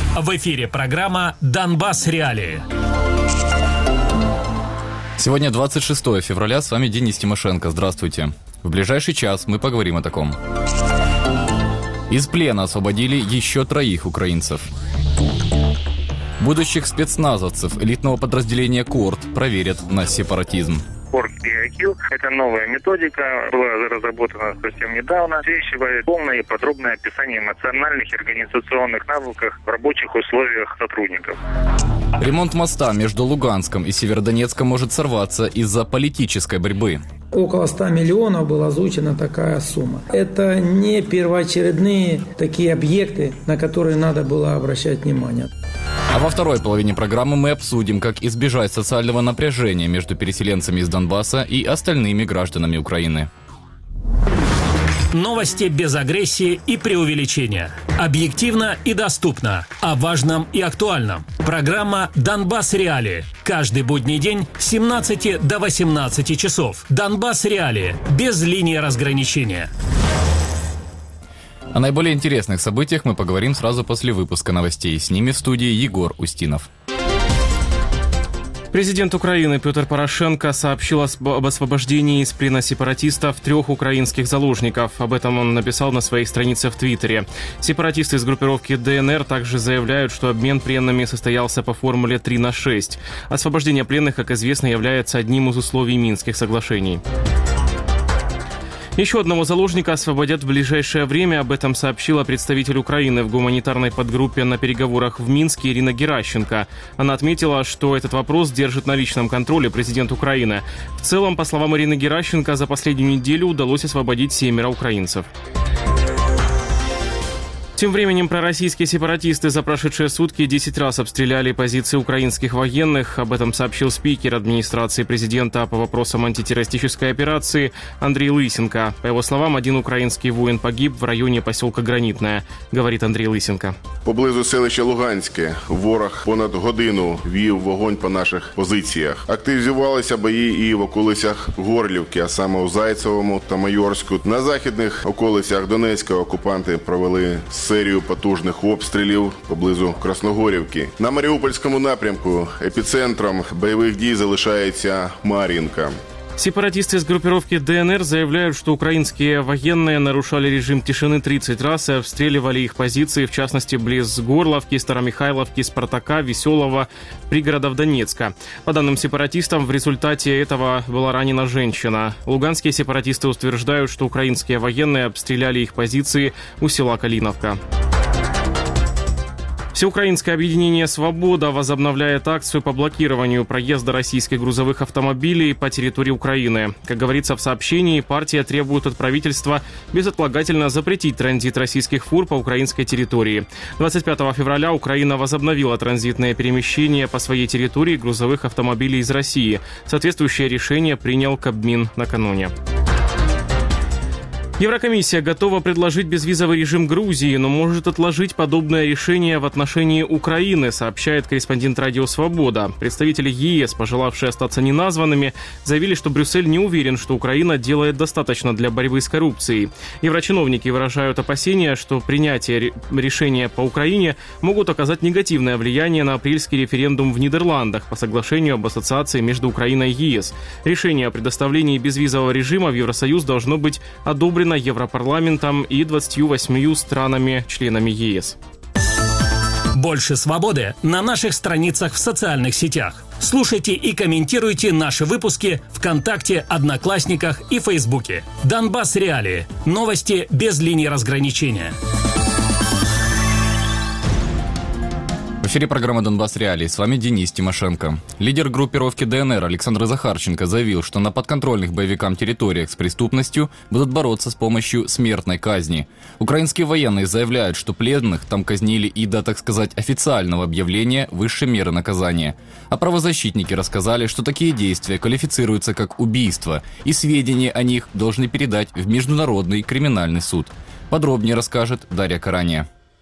В эфире программа «Донбасс. Реалии». Сегодня 26 февраля, с вами Денис Тимошенко. Здравствуйте. В ближайший час мы поговорим о таком. Из плена освободили еще 3 украинцев. Будущих спецназовцев элитного подразделения «Корд» проверят на сепаратизм. Корд BioQ – это новая методика, была разработана совсем недавно, обеспечивает полное и подробное описание эмоциональных и организационных навыков в рабочих условиях сотрудников. Ремонт моста между Луганском и Северодонецком может сорваться из-за политической борьбы. Около 100 миллионов была озвучена такая сумма. Это не первоочередные такие объекты, на которые надо было обращать внимание. А во второй половине программы мы обсудим, как избежать социального напряжения между переселенцами из Донбасса и остальными гражданами Украины. Новости без агрессии и преувеличения. Объективно и доступно. О важном и актуальном. Программа «Донбасс. Реалии». Каждый будний день с 17 до 18 часов. «Донбасс. Реалии». Без линии разграничения. О наиболее интересных событиях мы поговорим сразу после выпуска новостей. С ними в студии Егор Устинов. Президент Украины Петр Порошенко сообщил об освобождении из плена сепаратистов 3 украинских заложников. Об этом он написал на своей странице в Твиттере. Сепаратисты из группировки ДНР также заявляют, что обмен пленными состоялся по формуле 3/6. Освобождение пленных, как известно, является одним из условий Минских соглашений. Еще одного заложника освободят в ближайшее время. Об этом сообщила представитель Украины в гуманитарной подгруппе на переговорах в Минске Ирина Геращенко. Она отметила, что этот вопрос держит на личном контроле президент Украины. В целом, по словам Ирины Геращенко, за последнюю неделю удалось освободить 7 украинцев. Тем временем пророссийские сепаратисты за прошедшие сутки 10 раз обстреляли позиции украинских военных. Об этом сообщил спикер администрации президента по вопросам антитеррористической операции Андрей Лысенко. По его словам, 1 украинский воин погиб в районе поселка Гранитное, говорит Андрей Лысенко. Поблизу селища Луганське ворог понад годину вів вогонь по наших позиціях. Активізувалися бої і в околицях Горлівки, а саме у Зайцевому та Майорську. На західних околицях Донецька окупанти провели серію потужних обстрілів поблизу Красногорівки. На Маріупольському напрямку епіцентром бойових дій залишається Мар'їнка. Сепаратисты из группировки ДНР заявляют, что украинские военные нарушали режим тишины 30 раз и обстреливали их позиции, в частности, близ Горловки, Старомихайловки, Спартака, Веселого, пригородов Донецка. По данным сепаратистам, в результате этого была ранена женщина. Луганские сепаратисты утверждают, что украинские военные обстреляли их позиции у села Калиновка. Всеукраинское объединение «Свобода» возобновляет акцию по блокированию проезда российских грузовых автомобилей по территории Украины. Как говорится в сообщении, партия требует от правительства безотлагательно запретить транзит российских фур по украинской территории. 25 февраля Украина возобновила транзитное перемещение по своей территории грузовых автомобилей из России. Соответствующее решение принял Кабмин накануне. Еврокомиссия готова предложить безвизовый режим Грузии, но может отложить подобное решение в отношении Украины, сообщает корреспондент радио «Свобода». Представители ЕС, пожелавшие остаться неназванными, заявили, что Брюссель не уверен, что Украина делает достаточно для борьбы с коррупцией. Еврочиновники выражают опасения, что принятие решения по Украине могут оказать негативное влияние на апрельский референдум в Нидерландах по соглашению об ассоциации между Украиной и ЕС. Решение о предоставлении безвизового режима в Евросоюз должно быть одобрено Европарламентом и 28 странами-членами ЕС. Больше свободы на наших страницах в социальных сетях. Слушайте и комментируйте наши выпуски ВКонтакте, Одноклассниках и Фейсбуке. «Донбасс. Реалии». Новости без линии разграничения. В эфире программа «Донбасс. Реалии». С вами Денис Тимошенко. Лидер группировки ДНР Александр Захарченко заявил, что на подконтрольных боевикам территориях с преступностью будут бороться с помощью смертной казни. Украинские военные заявляют, что пленных там казнили и до, так сказать, официального объявления высшей меры наказания. А правозащитники рассказали, что такие действия квалифицируются как убийство, и сведения о них должны передать в Международный криминальный суд. Подробнее расскажет Дарья Карания.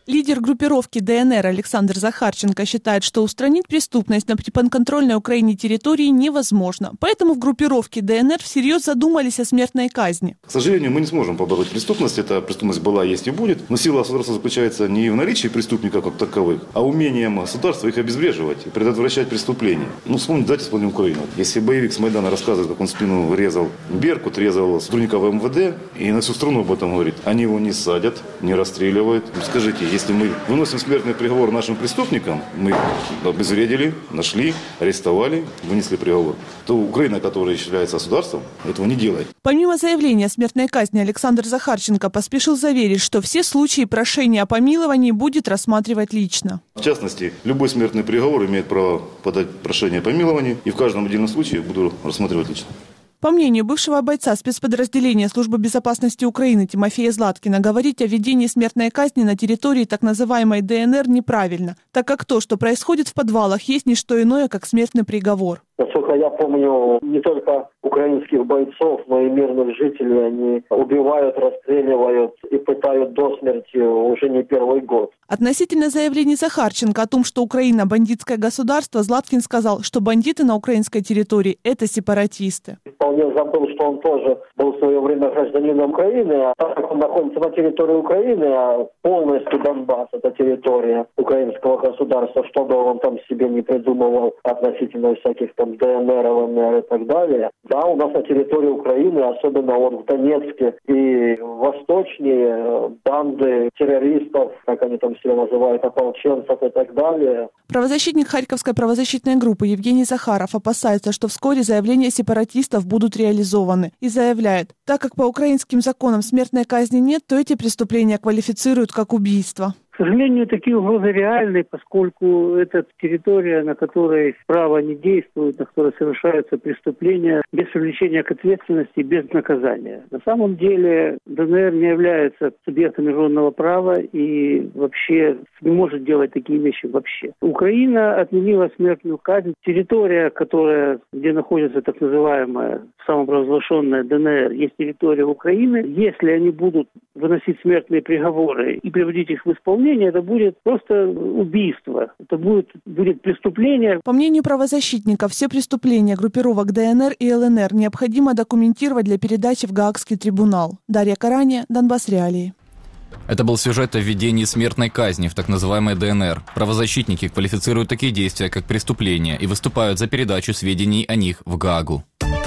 Лидер группировки ДНР Александр Захарченко считает, что устранить преступность на подконтрольной Украине территории невозможно. Поэтому в группировке ДНР всерьез задумались о смертной казни. К сожалению, мы не сможем побороть преступность. Эта преступность была, есть и будет. Но сила государства заключается не в наличии преступников как таковых, а умением государства их обезвреживать и предотвращать преступления. Вспомните, давайте вспомним Украину. Если боевик с Майдана рассказывает, как он в спину резал Беркут, резал сотрудников МВД, и на всю страну об этом говорит, они его не садят, не расстреливают. Скажите, если мы выносим смертный приговор нашим преступникам, мы их обезвредили, нашли, арестовали, вынесли приговор, то Украина, которая является государством, этого не делает. Помимо заявления о смертной казни, Александр Захарченко поспешил заверить, что все случаи прошения о помиловании будет рассматривать лично. В частности, любой смертный приговор имеет право подать прошение о помиловании, и в каждом отдельном случае буду рассматривать лично. По мнению бывшего бойца спецподразделения Службы безопасности Украины Тимофея Златкина, говорить о введении смертной казни на территории так называемой ДНР неправильно, так как то, что происходит в подвалах, есть не что иное, как смертный приговор. Насколько я помню, не только украинских бойцов, но и мирных жителей они убивают, расстреливают и пытают до смерти уже не первый год. Относительно заявлений Захарченко о том, что Украина – бандитское государство, Златкин сказал, что бандиты на украинской территории – это сепаратисты. Вполне забыл, что он тоже был в свое время гражданином Украины, а так как он находится на территории Украины, а полностью Донбасс – это территория украинского государства, что бы он там себе не придумывал относительно всяких там ДНР, ЛНР и так далее. Да, у нас на территории Украины, особенно вот в Донецке и восточнее, банды террористов, как они там себя называют, ополченцев и так далее. Правозащитник Харьковской правозащитной группы Евгений Захаров опасается, что вскоре заявления сепаратистов будут реализованы. И заявляет, так как по украинским законам смертной казни нет, то эти преступления квалифицируют как убийство. К сожалению, такие угрозы реальны, поскольку это территория, на которой право не действует, на которой совершаются преступления без привлечения к ответственности, без наказания. На самом деле ДНР не является субъектом международного права и вообще не может делать такие вещи вообще. Украина отменила смертную казнь. Территория, где находится так называемая самопровозглашенная ДНР, есть территория Украины. Если они будут выносить смертные приговоры и приводить их в исполнение, это будет просто убийство. Это будет преступление. По мнению правозащитников, все преступления группировок ДНР и ЛНР необходимо документировать для передачи в Гаагский трибунал. Дарья Караня, Донбасс Реалии. Это был сюжет о введении смертной казни в так называемой ДНР. Правозащитники квалифицируют такие действия как преступления и выступают за передачу сведений о них в Гаагу.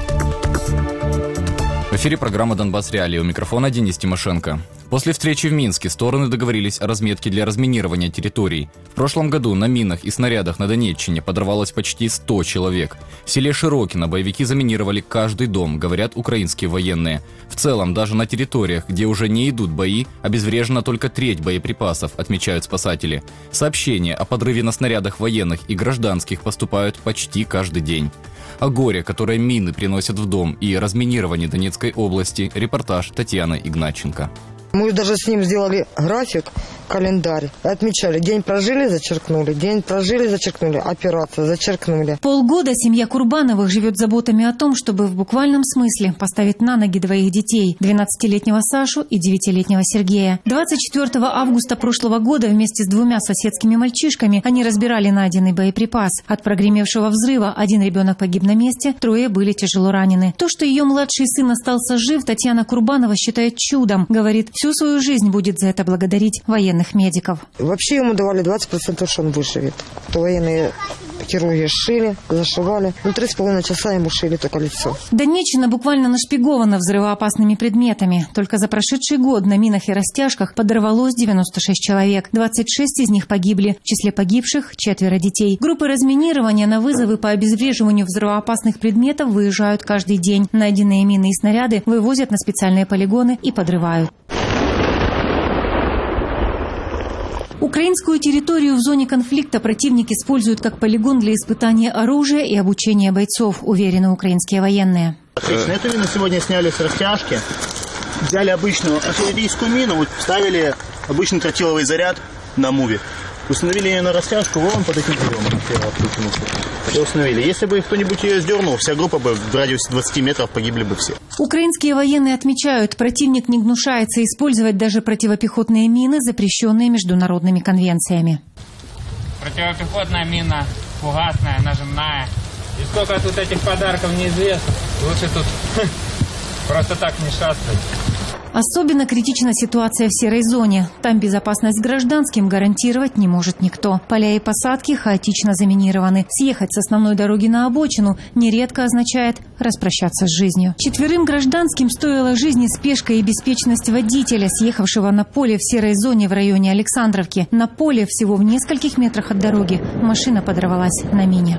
В эфире программа «Донбасс Реалии». У микрофона Денис Тимошенко. После встречи в Минске стороны договорились о разметке для разминирования территорий. В прошлом году на минах и снарядах на Донеччине подорвалось почти 100 человек. В селе Широкино боевики заминировали каждый дом, говорят украинские военные. В целом, даже на территориях, где уже не идут бои, обезврежена только треть боеприпасов, отмечают спасатели. Сообщения о подрыве на снарядах военных и гражданских поступают почти каждый день. О горе, которое мины приносят в дом, и разминировании Донецкой области, репортаж Татьяны Игнатченко. Мы даже с ним сделали график, календарь. Отмечали. День прожили, зачеркнули. День прожили, зачеркнули. Операция, зачеркнули. Полгода семья Курбановых живет заботами о том, чтобы в буквальном смысле поставить на ноги двоих детей. 12-летнего Сашу и 9-летнего Сергея. 24 августа прошлого года вместе с двумя соседскими мальчишками они разбирали найденный боеприпас. От прогремевшего взрыва один ребенок погиб на месте, трое были тяжело ранены. То, что ее младший сын остался жив, Татьяна Курбанова считает чудом. Говорит, всю свою жизнь будет за это благодарить военных медиков. Вообще ему давали 20%, что он выживет. То военные хирурги сшили, зашивали. 3,5 часа ему шили только лицо. Донеччина буквально нашпигована взрывоопасными предметами. Только за прошедший год на минах и растяжках подорвалось 96 человек. 26 из них погибли. В числе погибших 4 детей. Группы разминирования на вызовы по обезвреживанию взрывоопасных предметов выезжают каждый день. Найденные мины и снаряды вывозят на специальные полигоны и подрывают. Украинскую территорию в зоне конфликта противник использует как полигон для испытания оружия и обучения бойцов, уверены украинские военные. Отлично. Эту мину сегодня сняли с растяжки. Взяли обычную артиллерийскую мину, вставили обычный тротиловый заряд на муве. Установили ее на растяжку вон под этим деревом. Все установили. Если бы кто-нибудь ее сдернул, вся группа бы в радиусе 20 метров погибли бы все. Украинские военные отмечают, противник не гнушается использовать даже противопехотные мины, запрещенные международными конвенциями. Противопехотная мина, фугасная, нажимная. И сколько тут этих подарков неизвестно. Лучше тут просто так не шастать. Особенно критична ситуация в серой зоне. Там безопасность гражданским гарантировать не может никто. Поля и посадки хаотично заминированы. Съехать с основной дороги на обочину нередко означает распрощаться с жизнью. 4 гражданским стоило жизни спешка и беспечность водителя, съехавшего на поле в серой зоне в районе Александровки. На поле всего в нескольких метрах от дороги машина подорвалась на мине.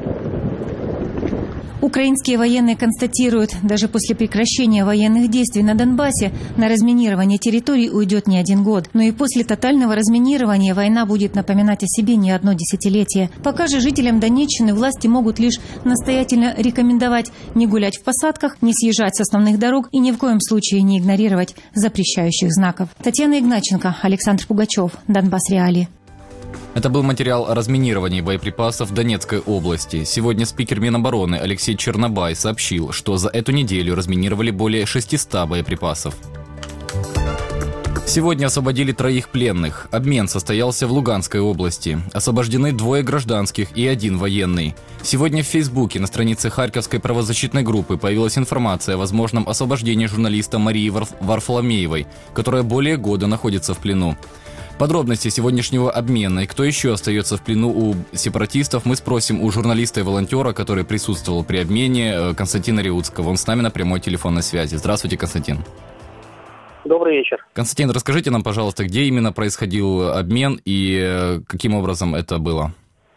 Украинские военные констатируют, даже после прекращения военных действий на Донбассе на разминирование территорий уйдет не 1 год. Но и после тотального разминирования война будет напоминать о себе не одно десятилетие. Пока же жителям Донеччины власти могут лишь настоятельно рекомендовать не гулять в посадках, не съезжать с основных дорог и ни в коем случае не игнорировать запрещающих знаков. Татьяна Игначенко, Александр Пугачев, Донбасс Реалии. Это был материал о разминировании боеприпасов в Донецкой области. Сегодня спикер Минобороны Алексей Чернобай сообщил, что за эту неделю разминировали более 600 боеприпасов. Сегодня освободили 3 пленных. Обмен состоялся в Луганской области. Освобождены 2 гражданских и 1 военный. Сегодня в Фейсбуке на странице Харьковской правозащитной группы появилась информация о возможном освобождении журналиста Марии Варфоломеевой, которая более года находится в плену. Подробности сегодняшнего обмена и кто еще остается в плену у сепаратистов мы спросим у журналиста и волонтера, который присутствовал при обмене, Константина Реутского. Он с нами на прямой телефонной связи. Здравствуйте, Константин. Добрый вечер. Константин, расскажите нам, пожалуйста, где именно происходил обмен и каким образом это было?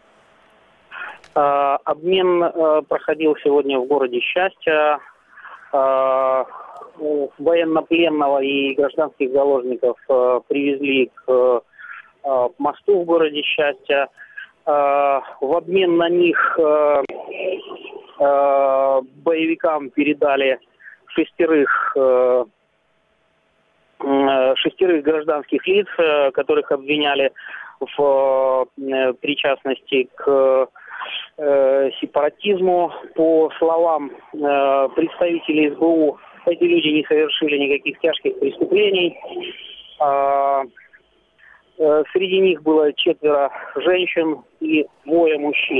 Обмен проходил сегодня в городе Счастье. Военнопленного и гражданских заложников привезли к мосту в городе Счастье. В обмен на них боевикам передали 6 гражданских лиц, которых обвиняли в причастности к сепаратизму. По словам представителей СБУ, эти люди не совершили никаких тяжких преступлений. Среди них было 4 женщин и 2 мужчин.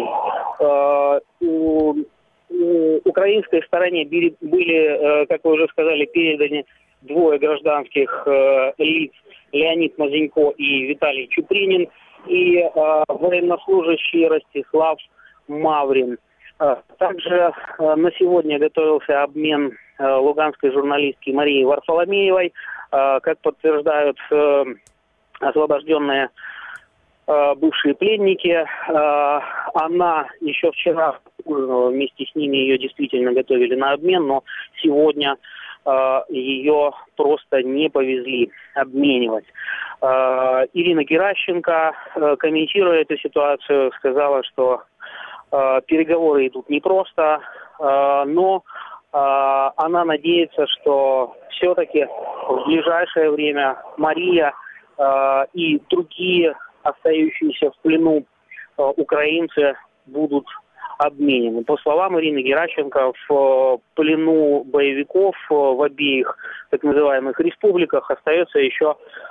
У украинской стороне были, как вы уже сказали, переданы 2 гражданских лиц: Леонид Мазенько и Виталий Чупринин, и военнослужащий Ростислав Маврин. Также на сегодня готовился обмен луганской журналистки Марии Варфоломеевой. Как подтверждают освобожденные бывшие пленники, она еще вчера вместе с ними ее действительно готовили на обмен, но сегодня ее просто не повезли обменивать. Ирина Геращенко, комментируя эту ситуацию, сказала, что переговоры идут непросто, но она надеется, что все-таки в ближайшее время Мария и другие остающиеся в плену украинцы будут обменены. По словам Ирины Геращенко, в плену боевиков в обеих так называемых республиках остается еще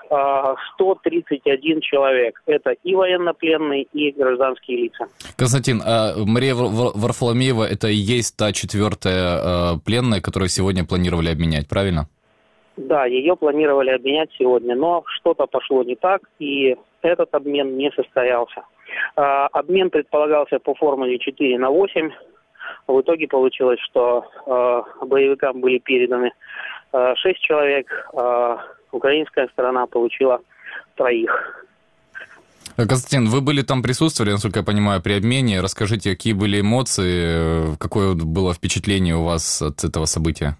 131 человек. Это и военнопленные, и гражданские лица. Константин, а Мария Варфоломеева — это и есть та 4-я пленная, которую сегодня планировали обменять, правильно? Да, ее планировали обменять сегодня, но что-то пошло не так, и этот обмен не состоялся. Обмен предполагался по формуле 4/8. В итоге получилось, что боевикам были переданы 6 человек, а украинская сторона получила 3. Константин, вы были там, присутствовали, насколько я понимаю, при обмене. Расскажите, какие были эмоции, какое было впечатление у вас от этого события?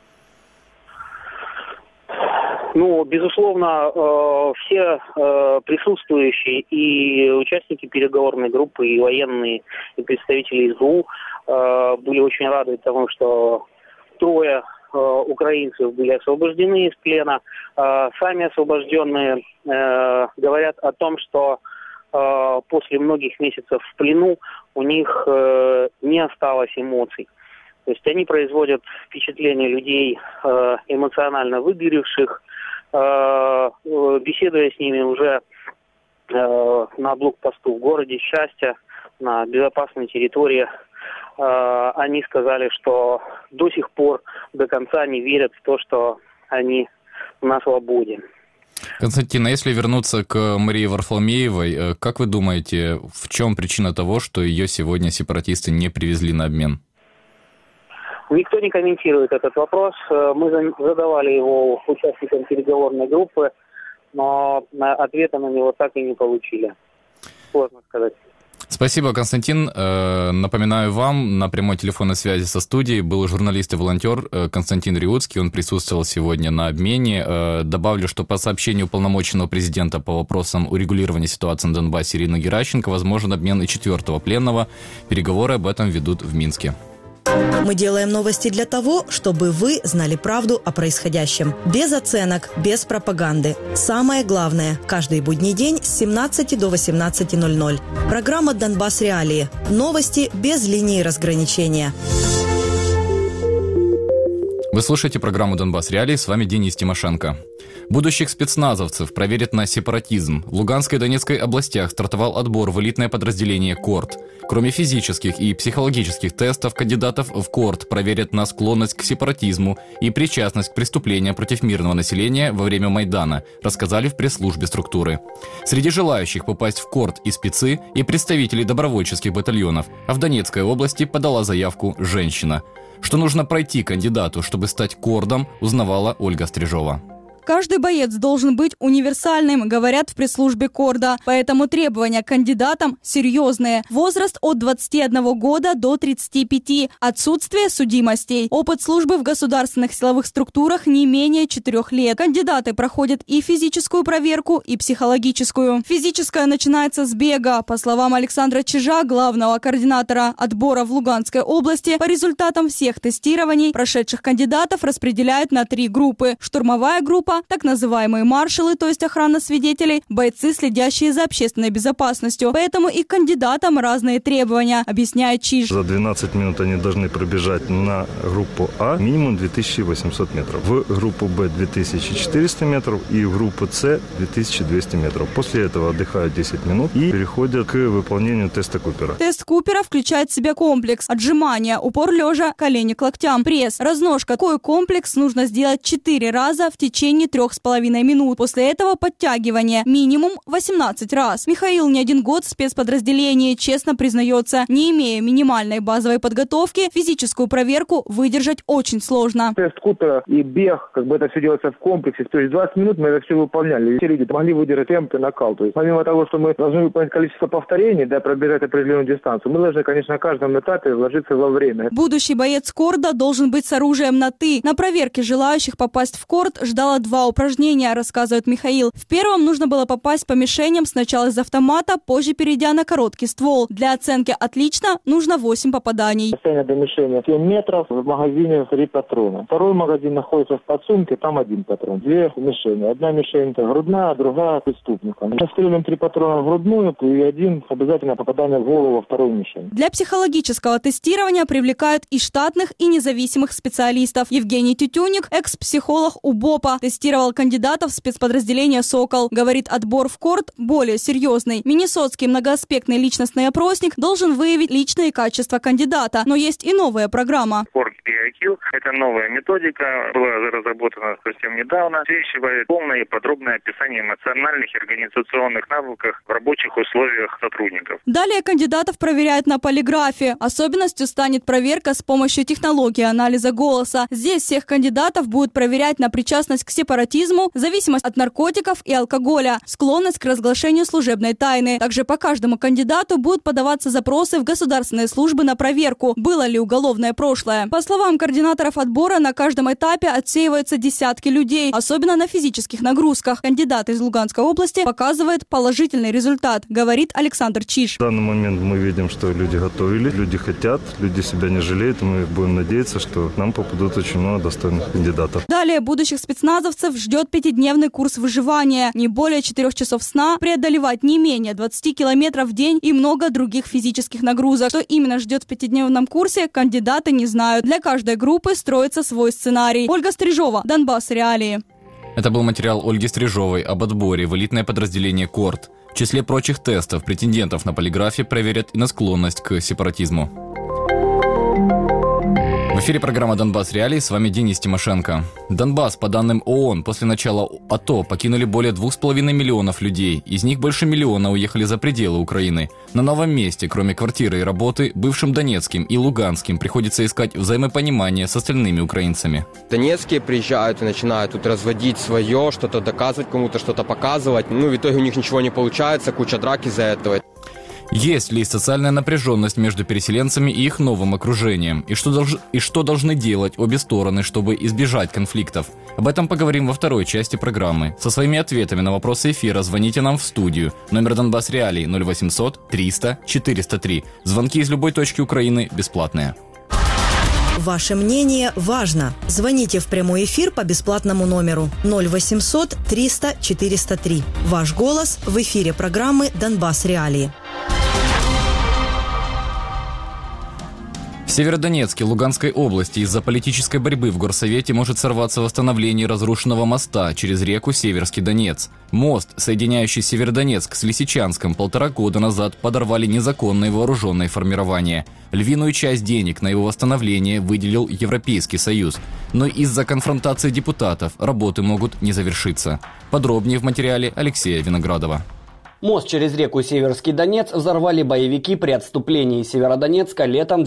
Ну, безусловно, все присутствующие и участники переговорной группы, и военные, и представители СБУ были очень рады тому, что 3 украинцев были освобождены из плена. Сами освобожденные говорят о том, что после многих месяцев в плену у них не осталось эмоций. То есть они производят впечатление людей эмоционально выгоревших. Беседуя с ними уже на блокпосту в городе Счастья, на безопасной территории, они сказали, что до сих пор до конца не верят в то, что они на свободе. Константин, а если вернуться к Марии Варфоломеевой, как вы думаете, в чем причина того, что ее сегодня сепаратисты не привезли на обмен? Никто не комментирует этот вопрос. Мы задавали его участникам переговорной группы, но ответа на него так и не получили. Сложно сказать. Спасибо, Константин. Напоминаю вам, на прямой телефонной связи со студией был журналист и волонтер Константин Риутский. Он присутствовал сегодня на обмене. Добавлю, что по сообщению уполномоченного президента по вопросам урегулирования ситуации на Донбассе Ирины Геращенко возможен обмен и 4-го пленного. Переговоры об этом ведут в Минске. Мы делаем новости для того, чтобы вы знали правду о происходящем. Без оценок, без пропаганды. Самое главное – каждый будний день с 17 до 18:00. Программа «Донбасс Реалии». Новости без линии разграничения. Вы слушаете программу «Донбасс Реалии», с вами Денис Тимошенко. Будущих спецназовцев проверят на сепаратизм. В Луганской и Донецкой областях стартовал отбор в элитное подразделение КОРД. Кроме физических и психологических тестов, кандидатов в КОРД проверят на склонность к сепаратизму и причастность к преступлениям против мирного населения во время Майдана, рассказали в пресс-службе структуры. Среди желающих попасть в КОРД и спецы, и представители добровольческих батальонов, а в Донецкой области подала заявку женщина. Что нужно пройти кандидату, чтобы стать КОРДом, узнавала Ольга Стрижова. Каждый боец должен быть универсальным, говорят в пресс-службе КОРДа. Поэтому требования к кандидатам серьезные. Возраст от 21 года до 35. Отсутствие судимостей. Опыт службы в государственных силовых структурах не менее 4 лет. Кандидаты проходят и физическую проверку, и психологическую. Физическая начинается с бега. По словам Александра Чижа, главного координатора отбора в Луганской области, по результатам всех тестирований прошедших кандидатов распределяют на 3 группы. Штурмовая группа, так называемые маршалы, то есть охрана свидетелей, бойцы, следящие за общественной безопасностью. Поэтому и кандидатам разные требования, объясняет Чиж. За 12 минут они должны пробежать на группу А минимум 2800 метров, в группу Б 2400 метров и в группу С 2200 метров. После этого отдыхают 10 минут и переходят к выполнению теста Купера. Тест Купера включает в себя комплекс: отжимания, упор лежа, колени к локтям, пресс, разножка. Такой комплекс нужно сделать 4 раза в течение 3,5 минут. После этого подтягивание минимум 18 раз. Михаил не 1 год в спецподразделении, честно признается, не имея минимальной базовой подготовки, физическую проверку выдержать очень сложно. Тест Купера и бег, это все делается в комплексе. То есть 20 минут мы это все выполняли. Все люди могли выдержать темп и накал. То есть помимо того, что мы должны выполнить количество повторений, пробежать определенную дистанцию, мы должны, конечно, на каждом этапе вложиться во время. Будущий боец КОРДа должен быть с оружием на «ты». На проверке желающих попасть в КОРД ждало 2 упражнения, рассказывает Михаил. В первом нужно было попасть по мишеням сначала из автомата, позже перейдя на короткий ствол. Для оценки «отлично» нужно 8 попаданий. Расстояние до мишени 7 метров, в магазине 3 патрона. Второй магазин находится в подсумке, там 1 патрон. 2 мишени. Одна мишень грудная, другая преступника. Настреливаем 3 патрона в грудную и 1 обязательно попадание в голову во вторую мишень. Для психологического тестирования привлекают и штатных, и независимых специалистов. Евгений Тютюник, экс-психолог УБОПа, тестировал кандидатов в спецподразделение «Сокол». Говорит, отбор в КОРД более серьезный. Миннесотский многоаспектный личностный опросник должен выявить личные качества кандидата. Но есть и новая программа. КОРД PIQ – это новая методика, была разработана совсем недавно, освещает полное и подробное описание эмоциональных и организационных навыков в рабочих условиях сотрудников. Далее кандидатов проверяют на полиграфе. Особенностью станет проверка с помощью технологии анализа голоса. Здесь всех кандидатов будут проверять на причастность к сепаратизму, зависимость от наркотиков и алкоголя, склонность к разглашению служебной тайны. Также по каждому кандидату будут подаваться запросы в государственные службы на проверку, было ли уголовное прошлое. По словам координаторов отбора, на каждом этапе отсеиваются десятки людей, особенно на физических нагрузках. Кандидат из Луганской области показывает положительный результат, говорит Александр Чиж. В данный момент мы видим, что люди готовили, люди хотят, люди себя не жалеют, и мы будем надеяться, что нам попадут очень много достойных кандидатов. Далее будущих спецназовцев донбассовцев ждет 5-дневный курс выживания, не более 4 часов сна, преодолевать не менее 20 километров в день и много других физических нагрузок. Что именно ждет в 5-дневном курсе, кандидаты не знают. Для каждой группы строится свой сценарий. Ольга Стрижова, Донбасс Реалии. Это был материал Ольги Стрижовой об отборе в элитное подразделение КОРД. В числе прочих тестов претендентов на полиграфе проверят и на склонность к сепаратизму. В эфире программа «Донбасс Реалии», с вами Денис Тимошенко. Донбасс, по данным ООН, после начала АТО покинули более 2,5 миллионов людей. Из них больше миллиона уехали за пределы Украины. На новом месте, кроме квартиры и работы, бывшим Донецким и Луганским приходится искать взаимопонимание с остальными украинцами. Донецкие приезжают и начинают тут разводить свое, что-то доказывать кому-то, что-то показывать. В итоге у них ничего не получается, куча драк из-за этого. Есть ли социальная напряженность между переселенцами и их новым окружением? И что должны делать обе стороны, чтобы избежать конфликтов? Об этом поговорим во второй части программы. Со своими ответами на вопросы эфира звоните нам в студию. Номер Донбасс Реалии 0800 300 403. Звонки из любой точки Украины бесплатные. Ваше мнение важно. Звоните в прямой эфир по бесплатному номеру 0800 300 403. Ваш голос в эфире программы «Донбасс Реалии». В Северодонецке Луганской области из-за политической борьбы в горсовете может сорваться восстановление разрушенного моста через реку Северский Донец. Мост, соединяющий Северодонецк с Лисичанском, 1,5 года назад подорвали незаконные вооруженные формирования. Львиную часть денег на его восстановление выделил Европейский Союз. Но из-за конфронтации депутатов работы могут не завершиться. Подробнее в материале Алексея Виноградова. Мост через реку Северский Донец взорвали боевики при отступлении Северодонецка летом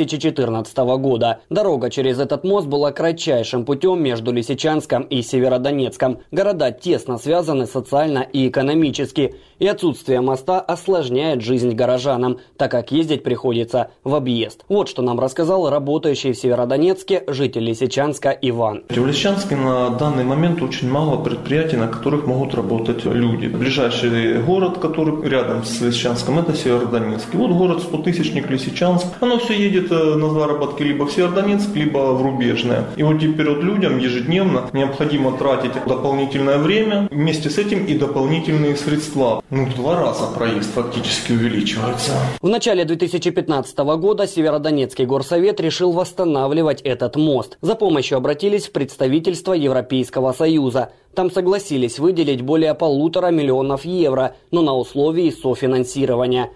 2014 года. Дорога через этот мост была кратчайшим путем между Лисичанском и Северодонецком. Города тесно связаны социально и экономически. И отсутствие моста осложняет жизнь горожанам, так как ездить приходится в объезд. Вот что нам рассказал работающий в Северодонецке житель Лисичанска Иван. В Лисичанске на данный момент очень мало предприятий, на которых могут работать люди. Ближайший город, который рядом с Лисичанском, это Северодонецк. И вот город 100-тысячник Лисичанск. Оно все едет на заработки либо в Северодонецк, либо в Рубежное. И вот теперь вот людям ежедневно необходимо тратить дополнительное время, вместе с этим и дополнительные средства. В 2 раза проезд фактически увеличивается. В начале 2015 года Северодонецкий горсовет решил восстанавливать этот мост. За помощью обратились в представительство Европейского Союза. Там согласились выделить более 1,5 миллиона евро, но на условии софинансирования.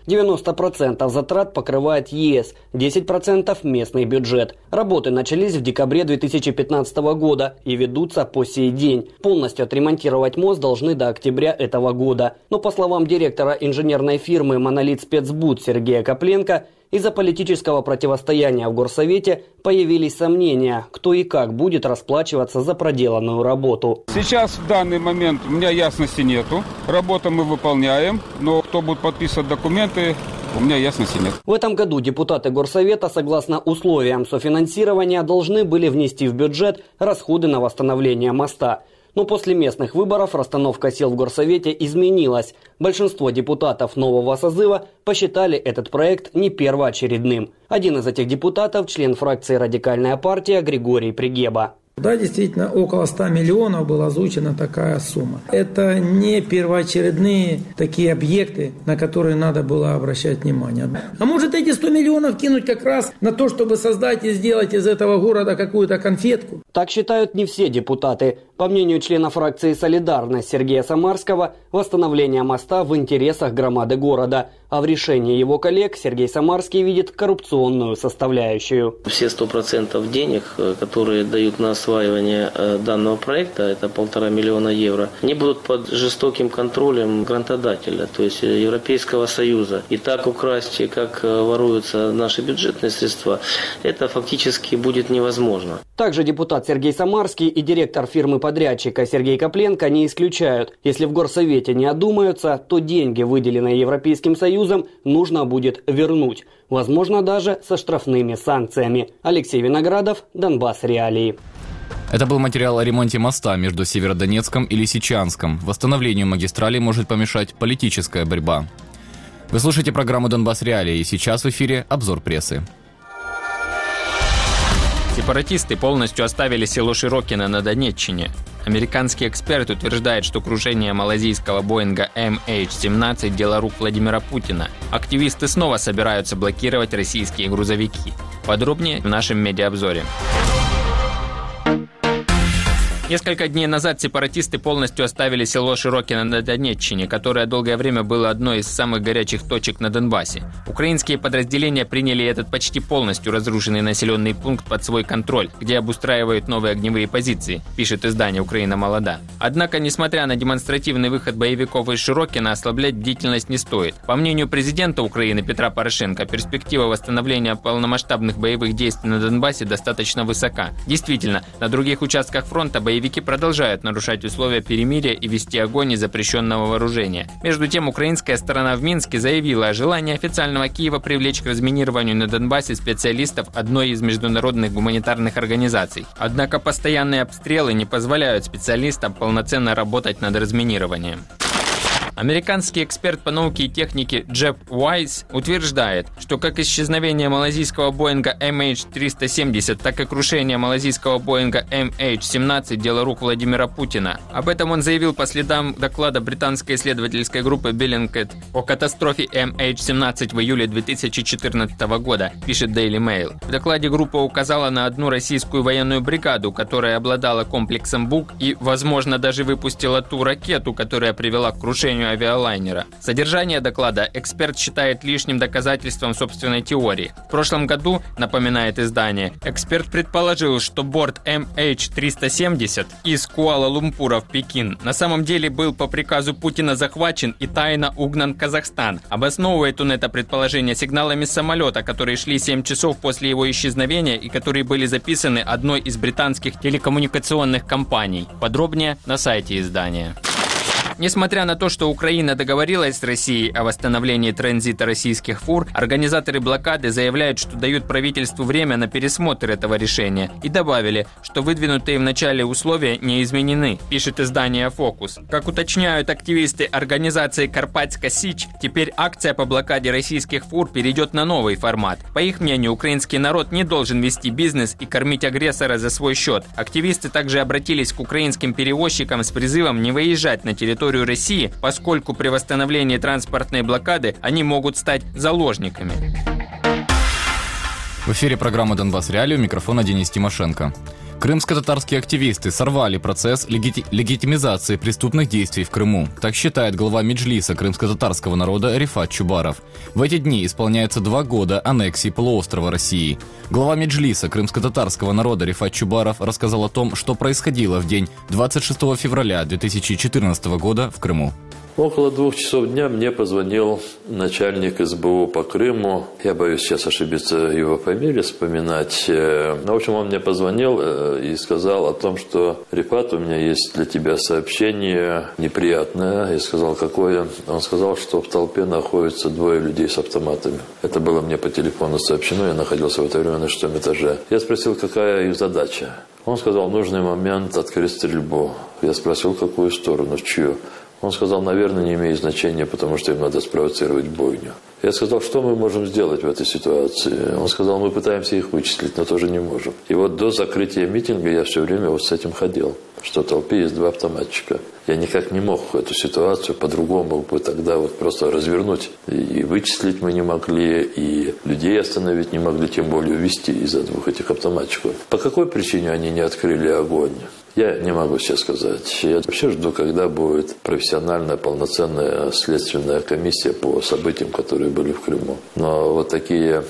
90% затрат покрывает ЕС, 10% местный бюджет. Работы начались в декабре 2015 года и ведутся по сей день. Полностью отремонтировать мост должны до октября этого года. Но по словам директора инженерной фирмы «Монолит Спецбуд» Сергея Копленко, из-за политического противостояния в горсовете появились сомнения, кто и как будет расплачиваться за проделанную работу. Сейчас в данный момент у меня ясности нету. Работу мы выполняем, но кто будет подписывать документы, у меня ясности нет. В этом году депутаты горсовета, согласно условиям софинансирования, должны были внести в бюджет расходы на восстановление моста. Но после местных выборов расстановка сил в горсовете изменилась. Большинство депутатов нового созыва посчитали этот проект не первоочередным. Один из этих депутатов – член фракции «Радикальная партия» Григорий Пригеба. Да, действительно, около 100 миллионов была озвучена такая сумма. Это не первоочередные такие объекты, на которые надо было обращать внимание. А может эти 100 миллионов кинуть как раз на то, чтобы создать и сделать из этого города какую-то конфетку? Так считают не все депутаты. По мнению члена фракции «Солидарность» Сергея Самарского, восстановление моста в интересах громады города. А в решении его коллег Сергей Самарский видит коррупционную составляющую. Все 100% денег, которые дают на осваивание данного проекта, это 1,5 миллиона евро, они будут под жестоким контролем грантодателя, то есть Европейского Союза. И так украсть, как воруются наши бюджетные средства, это фактически будет невозможно. Также депутат Сергей Самарский и директор фирмы-подрядчика Сергей Копленко не исключают. Если в горсовете не одумаются, то деньги, выделенные Европейским Союзом, нужно будет вернуть. Возможно, даже со штрафными санкциями. Алексей Виноградов, Донбасс Реалии. Это был материал о ремонте моста между Северодонецком и Лисичанском. Восстановлению магистрали может помешать политическая борьба. Вы слушаете программу «Донбасс Реалии», и сейчас в эфире обзор прессы. Сепаратисты полностью оставили село Широкино на Донеччине. Американский эксперт утверждает, что крушение малазийского Боинга MH17 – дело рук Владимира Путина. Активисты снова собираются блокировать российские грузовики. Подробнее в нашем медиаобзоре. Несколько дней назад сепаратисты полностью оставили село Широкино на Донеччине, которое долгое время было одной из самых горячих точек на Донбассе. Украинские подразделения приняли этот почти полностью разрушенный населенный пункт под свой контроль, где обустраивают новые огневые позиции, пишет издание «Украина молода». Однако, несмотря на демонстративный выход боевиков из Широкино, ослаблять бдительность не стоит. По мнению президента Украины Петра Порошенко, перспектива восстановления полномасштабных боевых действий на Донбассе достаточно высока. Действительно, на других участках фронта боевики продолжают нарушать условия перемирия и вести огонь из запрещенного вооружения. Между тем, украинская сторона в Минске заявила о желании официального Киева привлечь к разминированию на Донбассе специалистов одной из международных гуманитарных организаций. Однако постоянные обстрелы не позволяют специалистам полноценно работать над разминированием. Американский эксперт по науке и технике Джефф Уайс утверждает, что как исчезновение малазийского Боинга MH370, так и крушение малазийского Боинга MH17 – дело рук Владимира Путина. Об этом он заявил по следам доклада британской исследовательской группы Bellingcat о катастрофе MH17 в июле 2014 года, пишет Daily Mail. В докладе группа указала на одну российскую военную бригаду, которая обладала комплексом БУК и, возможно, даже выпустила ту ракету, которая привела к крушению авиалайнера. Содержание доклада эксперт считает лишним доказательством собственной теории. В прошлом году, напоминает издание, эксперт предположил, что борт MH370 из Куала-Лумпура в Пекин на самом деле был по приказу Путина захвачен и тайно угнан в Казахстан. Обосновывает он это предположение сигналами самолета, которые шли 7 часов после его исчезновения и которые были записаны одной из британских телекоммуникационных компаний. Подробнее на сайте издания. Несмотря на то, что Украина договорилась с Россией о восстановлении транзита российских фур, организаторы блокады заявляют, что дают правительству время на пересмотр этого решения и добавили, что выдвинутые в начале условия не изменены, пишет издание «Фокус». Как уточняют активисты организации «Карпатська Січ», теперь акция по блокаде российских фур перейдет на новый формат. По их мнению, украинский народ не должен вести бизнес и кормить агрессора за свой счет. Активисты также обратились к украинским перевозчикам с призывом не выезжать на территорию России, поскольку при восстановлении транспортной блокады они могут стать заложниками. В эфире программа «Донбасс Реалии», у микрофона Денис Тимошенко. Крымско-татарские активисты сорвали процесс легитимизации преступных действий в Крыму. Так считает глава Меджлиса крымско-татарского народа Рифат Чубаров. В эти дни исполняется 2 года аннексии полуострова России. Глава Меджлиса крымско-татарского народа Рифат Чубаров рассказал о том, что происходило в день 26 февраля 2014 года в Крыму. Около 2 часов дня мне позвонил начальник СБУ по Крыму. Я боюсь сейчас ошибиться его фамилию вспоминать. В общем, он мне позвонил и сказал о том, что «Рифат, у меня есть для тебя сообщение неприятное». Я сказал, какое? Он сказал, что в толпе находятся 2 людей с автоматами. Это было мне по телефону сообщено, я находился в это время на 6-м этаже. Я спросил, какая их задача. Он сказал, в нужный момент открыть стрельбу. Я спросил, какую сторону, в чью. Он сказал, наверное, не имеет значения, потому что им надо спровоцировать бойню. Я сказал, что мы можем сделать в этой ситуации? Он сказал, мы пытаемся их вычислить, но тоже не можем. И вот до закрытия митинга я все время вот с этим ходил, что в толпе есть 2 автоматчика. Я никак не мог эту ситуацию по-другому бы тогда вот просто развернуть. И вычислить мы не могли, и людей остановить не могли, тем более увести из-за 2 этих автоматчиков. По какой причине они не открыли огонь? Я не могу сейчас сказать. Я вообще жду, когда будет профессиональная, полноценная следственная комиссия по событиям, которые были в Крыму. Но вот такие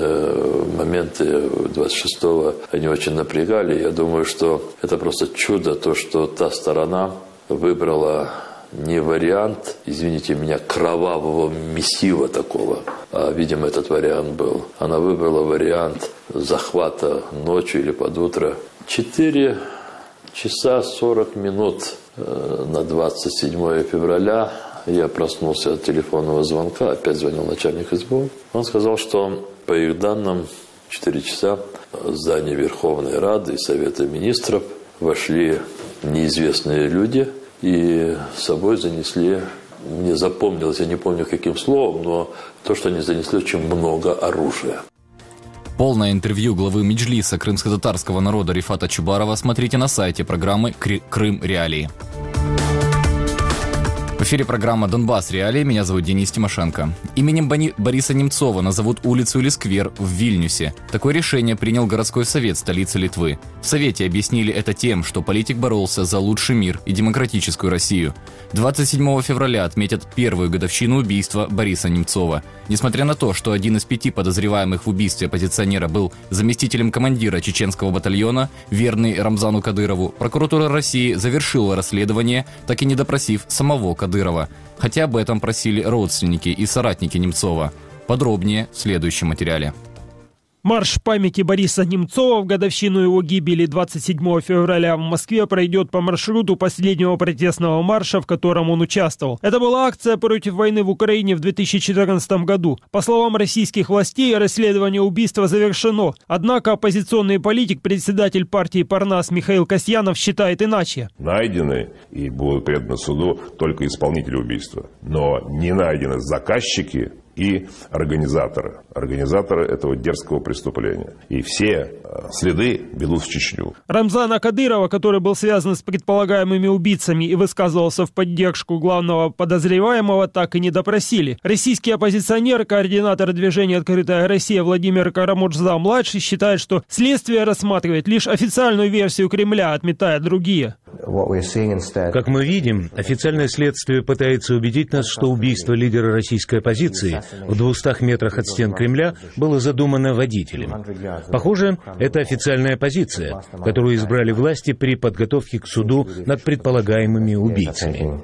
моменты 26-го, они очень напрягали. Я думаю, что это просто чудо, то, что та сторона выбрала не вариант, извините меня, кровавого мессива такого, а, видимо, этот вариант был. Она выбрала вариант захвата ночью или под утро. 4 часа 40 минут на 27 февраля я проснулся от телефонного звонка, опять звонил начальник СБУ. Он сказал, что по их данным 4 часа в здание Верховной Рады и Совета Министров вошли неизвестные люди и с собой занесли, мне запомнилось, я не помню каким словом, но то, что они занесли очень много оружия. Полное интервью главы Меджлиса крымско-татарского народа Рифата Чубарова смотрите на сайте программы «Крым. Реалии». В эфире программа «Донбасс. Реалии». Меня зовут Денис Тимошенко. Именем Бориса Немцова назовут улицу или сквер в Вильнюсе. Такое решение принял городской совет столицы Литвы. В совете объяснили это тем, что политик боролся за лучший мир и демократическую Россию. 27 февраля отметят первую годовщину убийства Бориса Немцова. Несмотря на то, что один из 5 подозреваемых в убийстве оппозиционера был заместителем командира чеченского батальона, верный Рамзану Кадырову, прокуратура России завершила расследование, так и не допросив самого Кадырова. Хотя об этом просили родственники и соратники Немцова. Подробнее в следующем материале. Марш памяти Бориса Немцова в годовщину его гибели 27 февраля в Москве пройдет по маршруту последнего протестного марша, в котором он участвовал. Это была акция против войны в Украине в 2014 году. По словам российских властей, расследование убийства завершено. Однако оппозиционный политик, председатель партии Парнас Михаил Касьянов считает иначе. Найдены и будут преданы суду только исполнители убийства. Но не найдены заказчики и организаторы. Организаторы этого дерзкого преступления. И все следы ведут в Чечню. Рамзана Кадырова, который был связан с предполагаемыми убийцами и высказывался в поддержку главного подозреваемого, так и не допросили. Российский оппозиционер, координатор движения «Открытая Россия» Владимир Карамурза-младший считает, что следствие рассматривает лишь официальную версию Кремля, отметая другие. Как мы видим, официальное следствие пытается убедить нас, что убийство лидера российской оппозиции в 200 метрах от стен Кремля было задумано водителем. Похоже, это официальная позиция, которую избрали власти при подготовке к суду над предполагаемыми убийцами.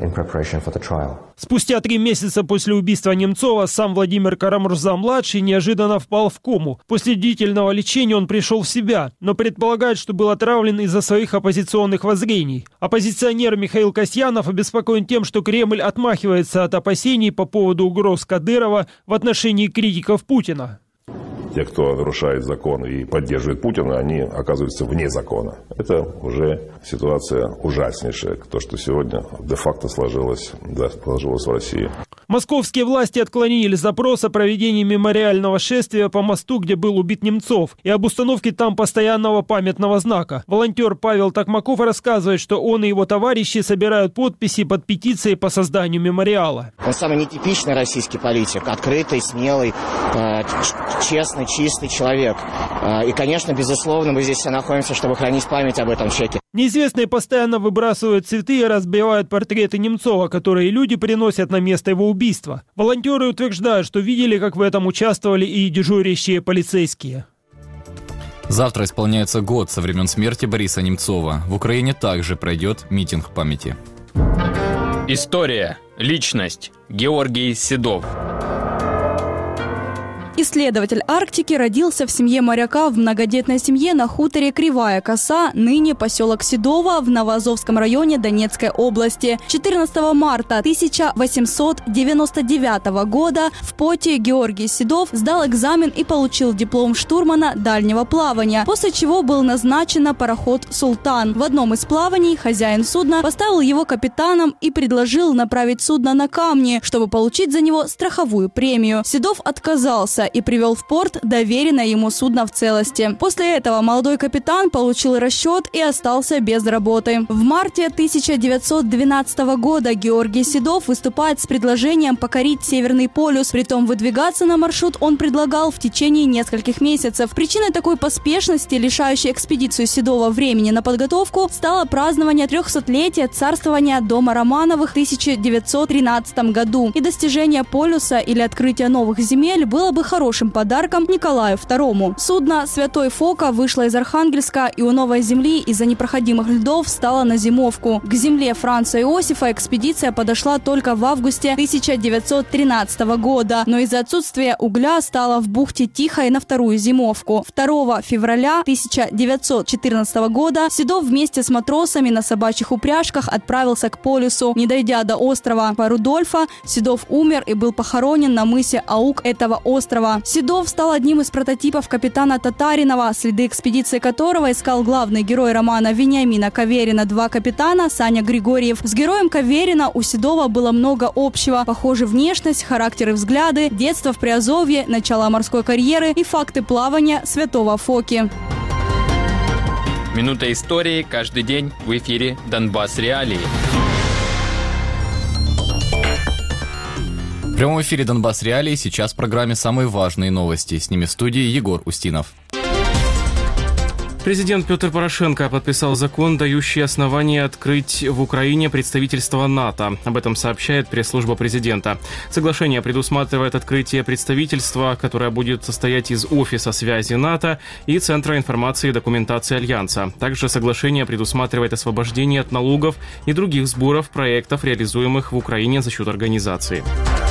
Спустя 3 месяца после убийства Немцова сам Владимир Карамурза-младший неожиданно впал в кому. После длительного лечения он пришел в себя, но предполагает, что был отравлен из-за своих оппозиционных воззрений. Оппозиционер Михаил Касьянов обеспокоен тем, что Кремль отмахивается от опасений по поводу угроз Кадырова в отношении критиков Путина. Те, кто нарушает закон и поддерживает Путина, они оказываются вне закона. Это уже ситуация ужаснейшая, то, что сегодня де-факто сложилось в России. Московские власти отклонили запрос о проведении мемориального шествия по мосту, где был убит Немцов, и об установке там постоянного памятного знака. Волонтер Павел Токмаков рассказывает, что он и его товарищи собирают подписи под петицией по созданию мемориала. Он самый нетипичный российский политик, открытый, смелый, честный, чистый человек. И, конечно, безусловно, мы здесь все находимся, чтобы хранить память об этом человеке. Неизвестные постоянно выбрасывают цветы и разбивают портреты Немцова, которые люди приносят на место его убийства. Волонтеры утверждают, что видели, как в этом участвовали и дежурящие полицейские. Завтра исполняется год со времен смерти Бориса Немцова. В Украине также пройдет митинг памяти. История. Личность. Георгий Седов. Исследователь Арктики родился в семье моряка в многодетной семье на хуторе Кривая Коса, ныне поселок Седово в Новоазовском районе Донецкой области. 14 марта 1899 года в поте Георгий Седов сдал экзамен и получил диплом штурмана дальнего плавания, после чего был назначен на пароход «Султан». В одном из плаваний хозяин судна поставил его капитаном и предложил направить судно на камни, чтобы получить за него страховую премию. Седов отказался и привел в порт доверенное ему судно в целости. После этого молодой капитан получил расчет и остался без работы. В марте 1912 года Георгий Седов выступает с предложением покорить Северный полюс. Притом выдвигаться на маршрут он предлагал в течение нескольких месяцев. Причиной такой поспешности, лишающей экспедицию Седова времени на подготовку, стало празднование 300-летия царствования дома Романовых в 1913 году. И достижение полюса или открытие новых земель было бы хорошим подарком Николаю II. Судно «Святой Фока» вышло из Архангельска и у Новой Земли из-за непроходимых льдов встало на зимовку. К земле Франца Иосифа экспедиция подошла только в августе 1913 года, но из-за отсутствия угля стала в бухте Тихой на вторую зимовку. 2 февраля 1914 года Седов вместе с матросами на собачьих упряжках отправился к полюсу. Не дойдя до острова Рудольфа, Седов умер и был похоронен на мысе Аук этого острова. Седова. Седов стал одним из прототипов капитана Татаринова, следы экспедиции которого искал главный герой романа Вениамина Каверина «Два капитана» Саня Григорьев. С героем Каверина у Седова было много общего. Похожи внешность, характер и взгляды, детство в Приазовье, начало морской карьеры и факты плавания святого Фоки. Минута истории каждый день в эфире «Донбасс Реалии». В прямом эфире «Донбасс Реалии» сейчас в программе «Самые важные новости». С ними в студии Егор Устинов. Президент Петр Порошенко подписал закон, дающий основание открыть в Украине представительство НАТО. Об этом сообщает пресс-служба президента. Соглашение предусматривает открытие представительства, которое будет состоять из офиса связи НАТО и Центра информации и документации Альянса. Также соглашение предусматривает освобождение от налогов и других сборов проектов, реализуемых в Украине за счет организации.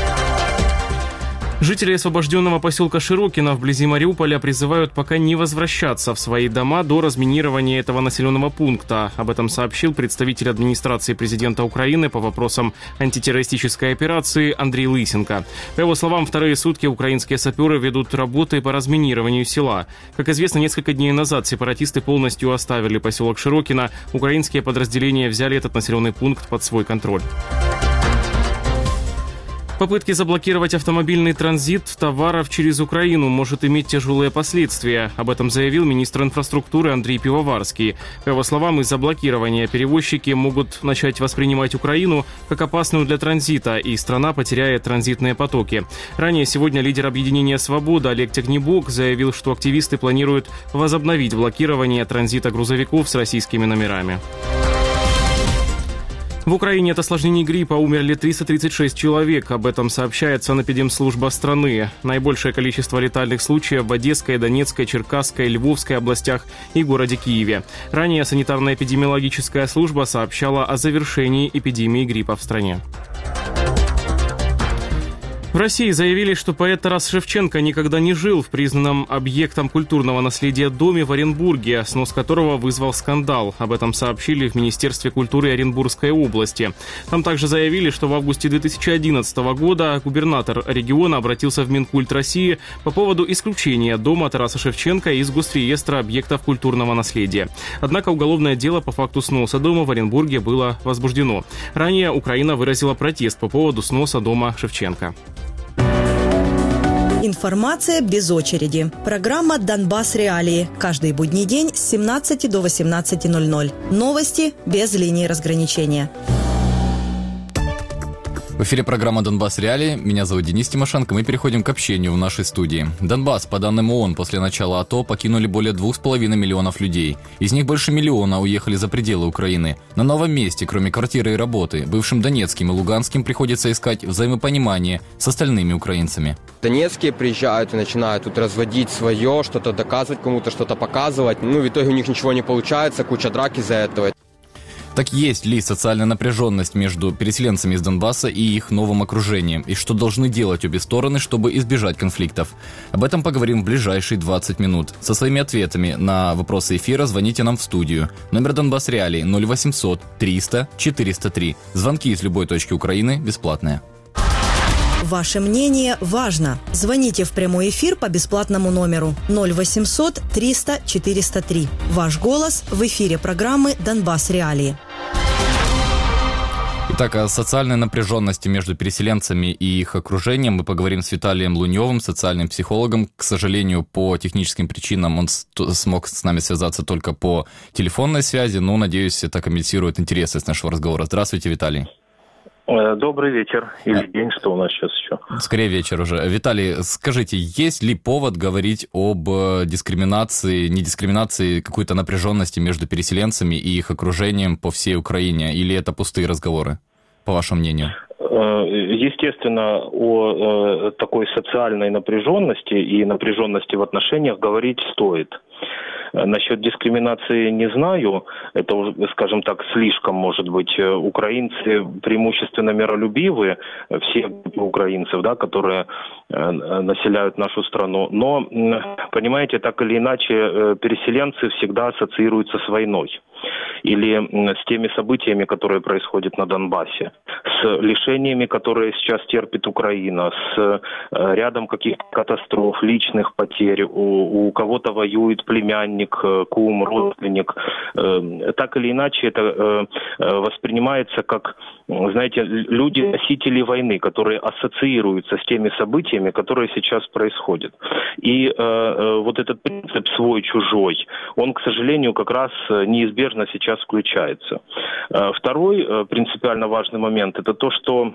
Жители освобожденного поселка Широкино вблизи Мариуполя призывают пока не возвращаться в свои дома до разминирования этого населенного пункта. Об этом сообщил представитель администрации президента Украины по вопросам антитеррористической операции Андрей Лысенко. По его словам, вторые сутки украинские саперы ведут работы по разминированию села. Как известно, несколько дней назад сепаратисты полностью оставили поселок Широкино. Украинские подразделения взяли этот населенный пункт под свой контроль. Попытки заблокировать автомобильный транзит товаров через Украину может иметь тяжелые последствия. Об этом заявил министр инфраструктуры Андрей Пивоварский. По его словам, из-за блокирования перевозчики могут начать воспринимать Украину как опасную для транзита, и страна потеряет транзитные потоки. Ранее сегодня лидер объединения «Свобода» Олег Тягнебок заявил, что активисты планируют возобновить блокирование транзита грузовиков с российскими номерами. В Украине от осложнений гриппа умерли 336 человек. Об этом сообщает санэпидемслужба страны. Наибольшее количество летальных случаев в Одесской, Донецкой, Черкасской, Львовской областях и городе Киеве. Ранее санитарно-эпидемиологическая служба сообщала о завершении эпидемии гриппа в стране. В России заявили, что поэт Тарас Шевченко никогда не жил в признанном объектом культурного наследия доме в Оренбурге, снос которого вызвал скандал. Об этом сообщили в Министерстве культуры Оренбургской области. Там также заявили, что в августе 2011 года губернатор региона обратился в Минкульт России по поводу исключения дома Тараса Шевченко из Госреестра объектов культурного наследия. Однако уголовное дело по факту сноса дома в Оренбурге было возбуждено. Ранее Украина выразила протест по поводу сноса дома Шевченко. Информация без очереди. Программа «Донбасс Реалии». Каждый будний день с 17 до 18:00. Новости без линии разграничения. В эфире программа «Донбасс Реалии». Меня зовут Денис Тимошенко. Мы переходим к общению в нашей студии. Донбасс, по данным ООН, после начала АТО покинули более 2,5 миллионов людей. Из них больше миллиона уехали за пределы Украины. На новом месте, кроме квартиры и работы, бывшим Донецким и Луганским приходится искать взаимопонимание с остальными украинцами. Донецкие приезжают и начинают тут разводить свое, что-то доказывать кому-то, что-то показывать. В итоге у них ничего не получается, куча драк из-за этого. Так есть ли социальная напряженность между переселенцами из Донбасса и их новым окружением? И что должны делать обе стороны, чтобы избежать конфликтов? Об этом поговорим в ближайшие 20 минут. Со своими ответами на вопросы эфира звоните нам в студию. Номер Донбасс Реалии 0800 300 403. Звонки из любой точки Украины бесплатные. Ваше мнение важно. Звоните в прямой эфир по бесплатному номеру 0800 300 403. Ваш голос в эфире программы «Донбасс Реалии». Итак, о социальной напряженности между переселенцами и их окружением мы поговорим с Виталием Луневым, социальным психологом. К сожалению, по техническим причинам он смог с нами связаться только по телефонной связи, но, надеюсь, это компенсирует интересность нашего разговора. Здравствуйте, Виталий. Добрый вечер. Или день, что у нас сейчас еще? Скорее вечер уже. Виталий, скажите, есть ли повод говорить об дискриминации, не дискриминации, какой-то напряженности между переселенцами и их окружением по всей Украине? Или это пустые разговоры, по вашему мнению? Естественно, о такой социальной напряженности и напряженности в отношениях говорить стоит. Насчет дискриминации не знаю. Это, скажем так, слишком может быть. Украинцы преимущественно миролюбивые, все украинцев, да, которые населяют нашу страну. Но, понимаете, так или иначе, переселенцы всегда ассоциируются с войной. Или с теми событиями, которые происходят на Донбассе, с лишениями, которые сейчас терпит Украина, с рядом каких-то катастроф, личных потерь, у кого-то воюет племянник, кум, родственник. Так или иначе это воспринимается как, знаете, люди-носители войны, которые ассоциируются с теми событиями, которые сейчас происходят. И вот этот принцип свой-чужой, он, к сожалению, как раз неизбежно сейчас включается. Второй принципиально важный момент – это то, что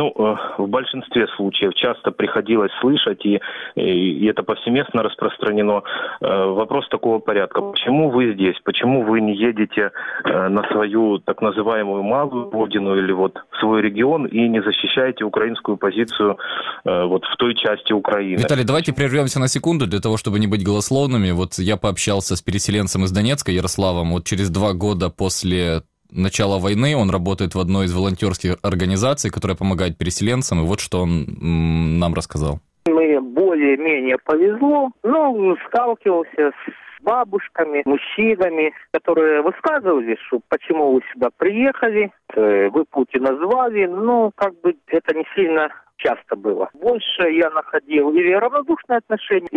в большинстве случаев часто приходилось слышать, и это повсеместно распространено, вопрос такого порядка. Почему вы здесь? Почему вы не едете на свою так называемую малую родину или вот в свой регион и не защищаете украинскую позицию вот в той части Украины? Виталий, давайте прервемся на секунду для того, чтобы не быть голословными. Вот я пообщался с переселенцем из Донецка, Ярославом, вот через 2 года после начала войны он работает в одной из волонтерских организаций, которая помогает переселенцам, и вот что он нам рассказал. Мне более-менее повезло, но сталкивался с бабушками, мужчинами, которые высказывали, что почему вы сюда приехали, вы Путина звали, но как бы это не сильно часто было. Больше я находил или равнодушное отношение,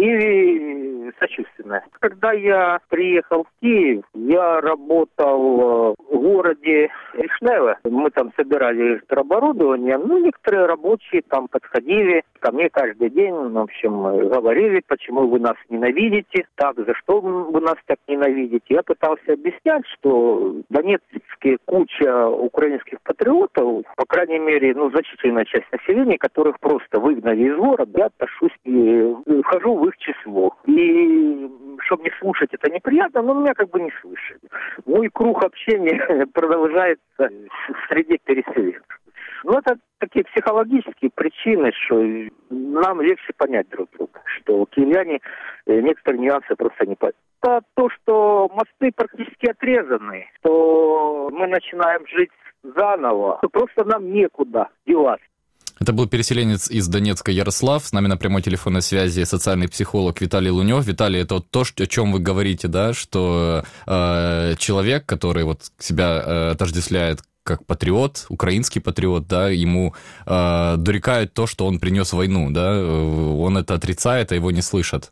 или сочувственное. Когда я приехал в Киев, я работал в городе Вишневе. Мы там собирали электрооборудование. Некоторые рабочие там подходили ко мне каждый день, в общем, говорили, почему вы нас ненавидите, так, за что вы нас так ненавидите. Я пытался объяснять, что в Донецке куча украинских патриотов, по крайней мере, значительная часть населения, которых просто выгнали из города, я отношусь и вхожу в их число. И чтобы не слушать, это неприятно, но меня как бы не слышали. Мой круг общения продолжается среди переселенцев. Это такие психологические причины, что нам легче понять друг друга, что киевляне некоторые нюансы просто не понимают. То, что мосты практически отрезаны, что мы начинаем жить заново, то просто нам некуда деваться. Это был переселенец из Донецка Ярослав. С нами на прямой телефонной связи социальный психолог Виталий Лунев. Виталий, это вот то, о чем вы говорите, да, что человек, который вот себя отождествляет как патриот, украинский патриот, да, ему дорекают то, что он принес войну, да, он это отрицает, а его не слышат.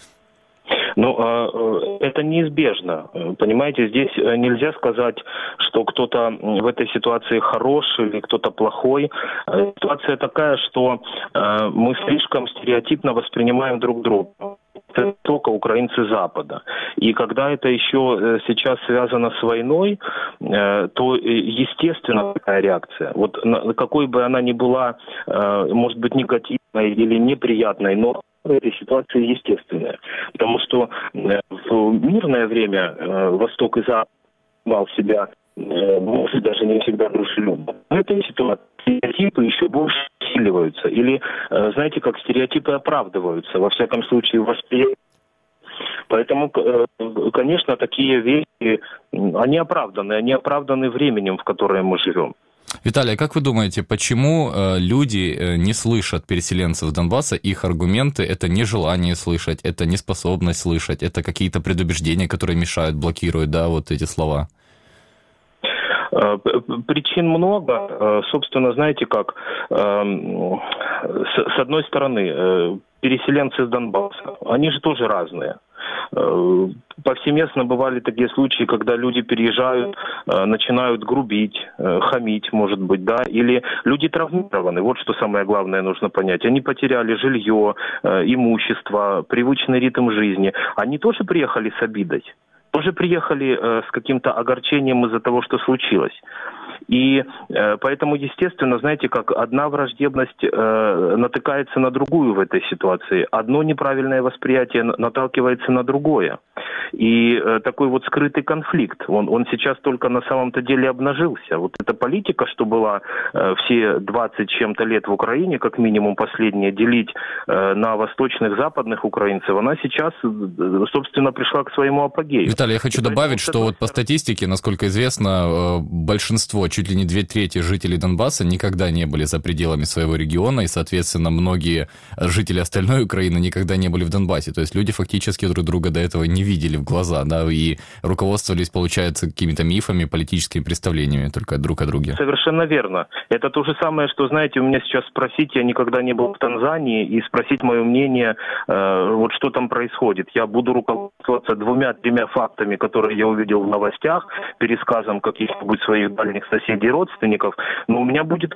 Это неизбежно. Понимаете, здесь нельзя сказать, что кто-то в этой ситуации хороший или кто-то плохой. Ситуация такая, что мы слишком стереотипно воспринимаем друг друга. Это только украинцы Запада. И когда это еще сейчас связано с войной, то естественно такая реакция. Вот какой бы она ни была, может быть, негативной или неприятной, но в этой ситуации естественная. Потому что в мирное время Восток и Запад вал себя, может, даже не всегда дружелюбно. В этой ситуации стереотипы еще больше усиливаются. Или, знаете, как стереотипы оправдываются, во всяком случае, восприятие. Поэтому, конечно, такие вещи, они оправданы временем, в которое мы живем. Виталий, как вы думаете, почему люди не слышат переселенцев Донбасса? Их аргументы – это нежелание слышать, это неспособность слышать, это какие-то предубеждения, которые мешают, блокируют, да, вот эти слова? Причин много. Собственно, знаете как, с одной стороны, переселенцы из Донбасса, они же тоже разные. Повсеместно бывали такие случаи, когда люди переезжают, начинают грубить, хамить, может быть, да, или люди травмированы. Вот что самое главное нужно понять. Они потеряли жилье, имущество, привычный ритм жизни. Они тоже приехали с обидой, тоже приехали с каким-то огорчением из-за того, что случилось. И поэтому, естественно, знаете, как одна враждебность натыкается на другую в этой ситуации. Одно неправильное восприятие наталкивается на другое. И такой вот скрытый конфликт, он сейчас только на самом-то деле обнажился. Вот эта политика, что была все 20 чем-то лет в Украине, как минимум последние, делить на восточных, западных украинцев, она сейчас, собственно, пришла к своему апогею. Виталий, я хочу добавить, что вот по статистике, насколько известно, большинство, чуть ли не 2/3 жителей Донбасса никогда не были за пределами своего региона, и, соответственно, многие жители остальной Украины никогда не были в Донбассе. То есть люди фактически друг друга до этого не видели в глаза, да, и руководствовались, получается, какими-то мифами, политическими представлениями только друг о друге. Совершенно верно. Это то же самое, что, знаете, у меня сейчас спросить, я никогда не был в Танзании, и спросить мое мнение, вот что там происходит. Я буду руководствоваться 2-3 фактами, которые я увидел в новостях, пересказом каких-нибудь своих дальних соседей и родственников, но у меня будет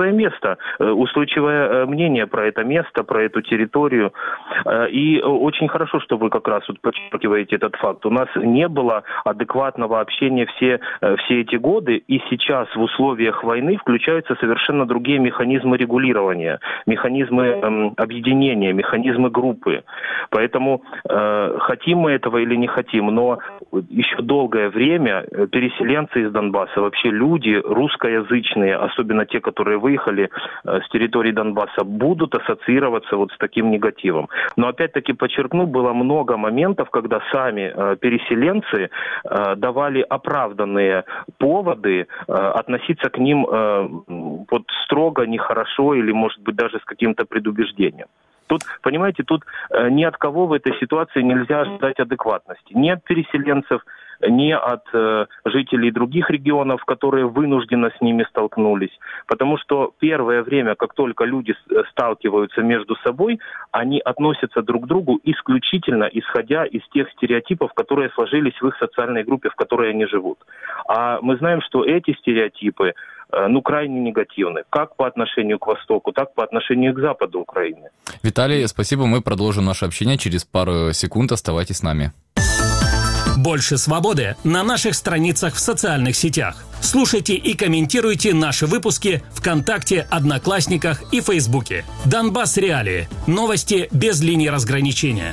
устойчивое мнение про это место, про эту территорию. И очень хорошо, что вы как раз вот подчеркиваете этот факт. У нас не было адекватного общения все эти годы, и сейчас в условиях войны включаются совершенно другие механизмы регулирования, механизмы объединения, механизмы группы. Поэтому хотим мы этого или не хотим, но еще долгое время переселенцы из Донбасса, вообще люди русскоязычные, особенно те, которые выехали с территории Донбасса, будут ассоциироваться вот с таким негативом. Но опять-таки подчеркну, было много моментов, когда сами переселенцы давали оправданные поводы относиться к ним вот строго, нехорошо или, может быть, даже с каким-то предубеждением. Тут, понимаете, ни от кого в этой ситуации нельзя ожидать адекватности. Ни от переселенцев, ни от жителей других регионов, которые вынужденно с ними столкнулись. Потому что первое время, как только люди сталкиваются между собой, они относятся друг к другу исключительно исходя из тех стереотипов, которые сложились в их социальной группе, в которой они живут. А мы знаем, что эти стереотипы крайне негативны, как по отношению к Востоку, так по отношению к Западу Украины. Виталий, спасибо, мы продолжим наше общение через пару секунд, оставайтесь с нами. Больше свободы на наших страницах в социальных сетях. Слушайте и комментируйте наши выпуски ВКонтакте, Одноклассниках и Фейсбуке. Донбасс Реалии. Новости без линии разграничения.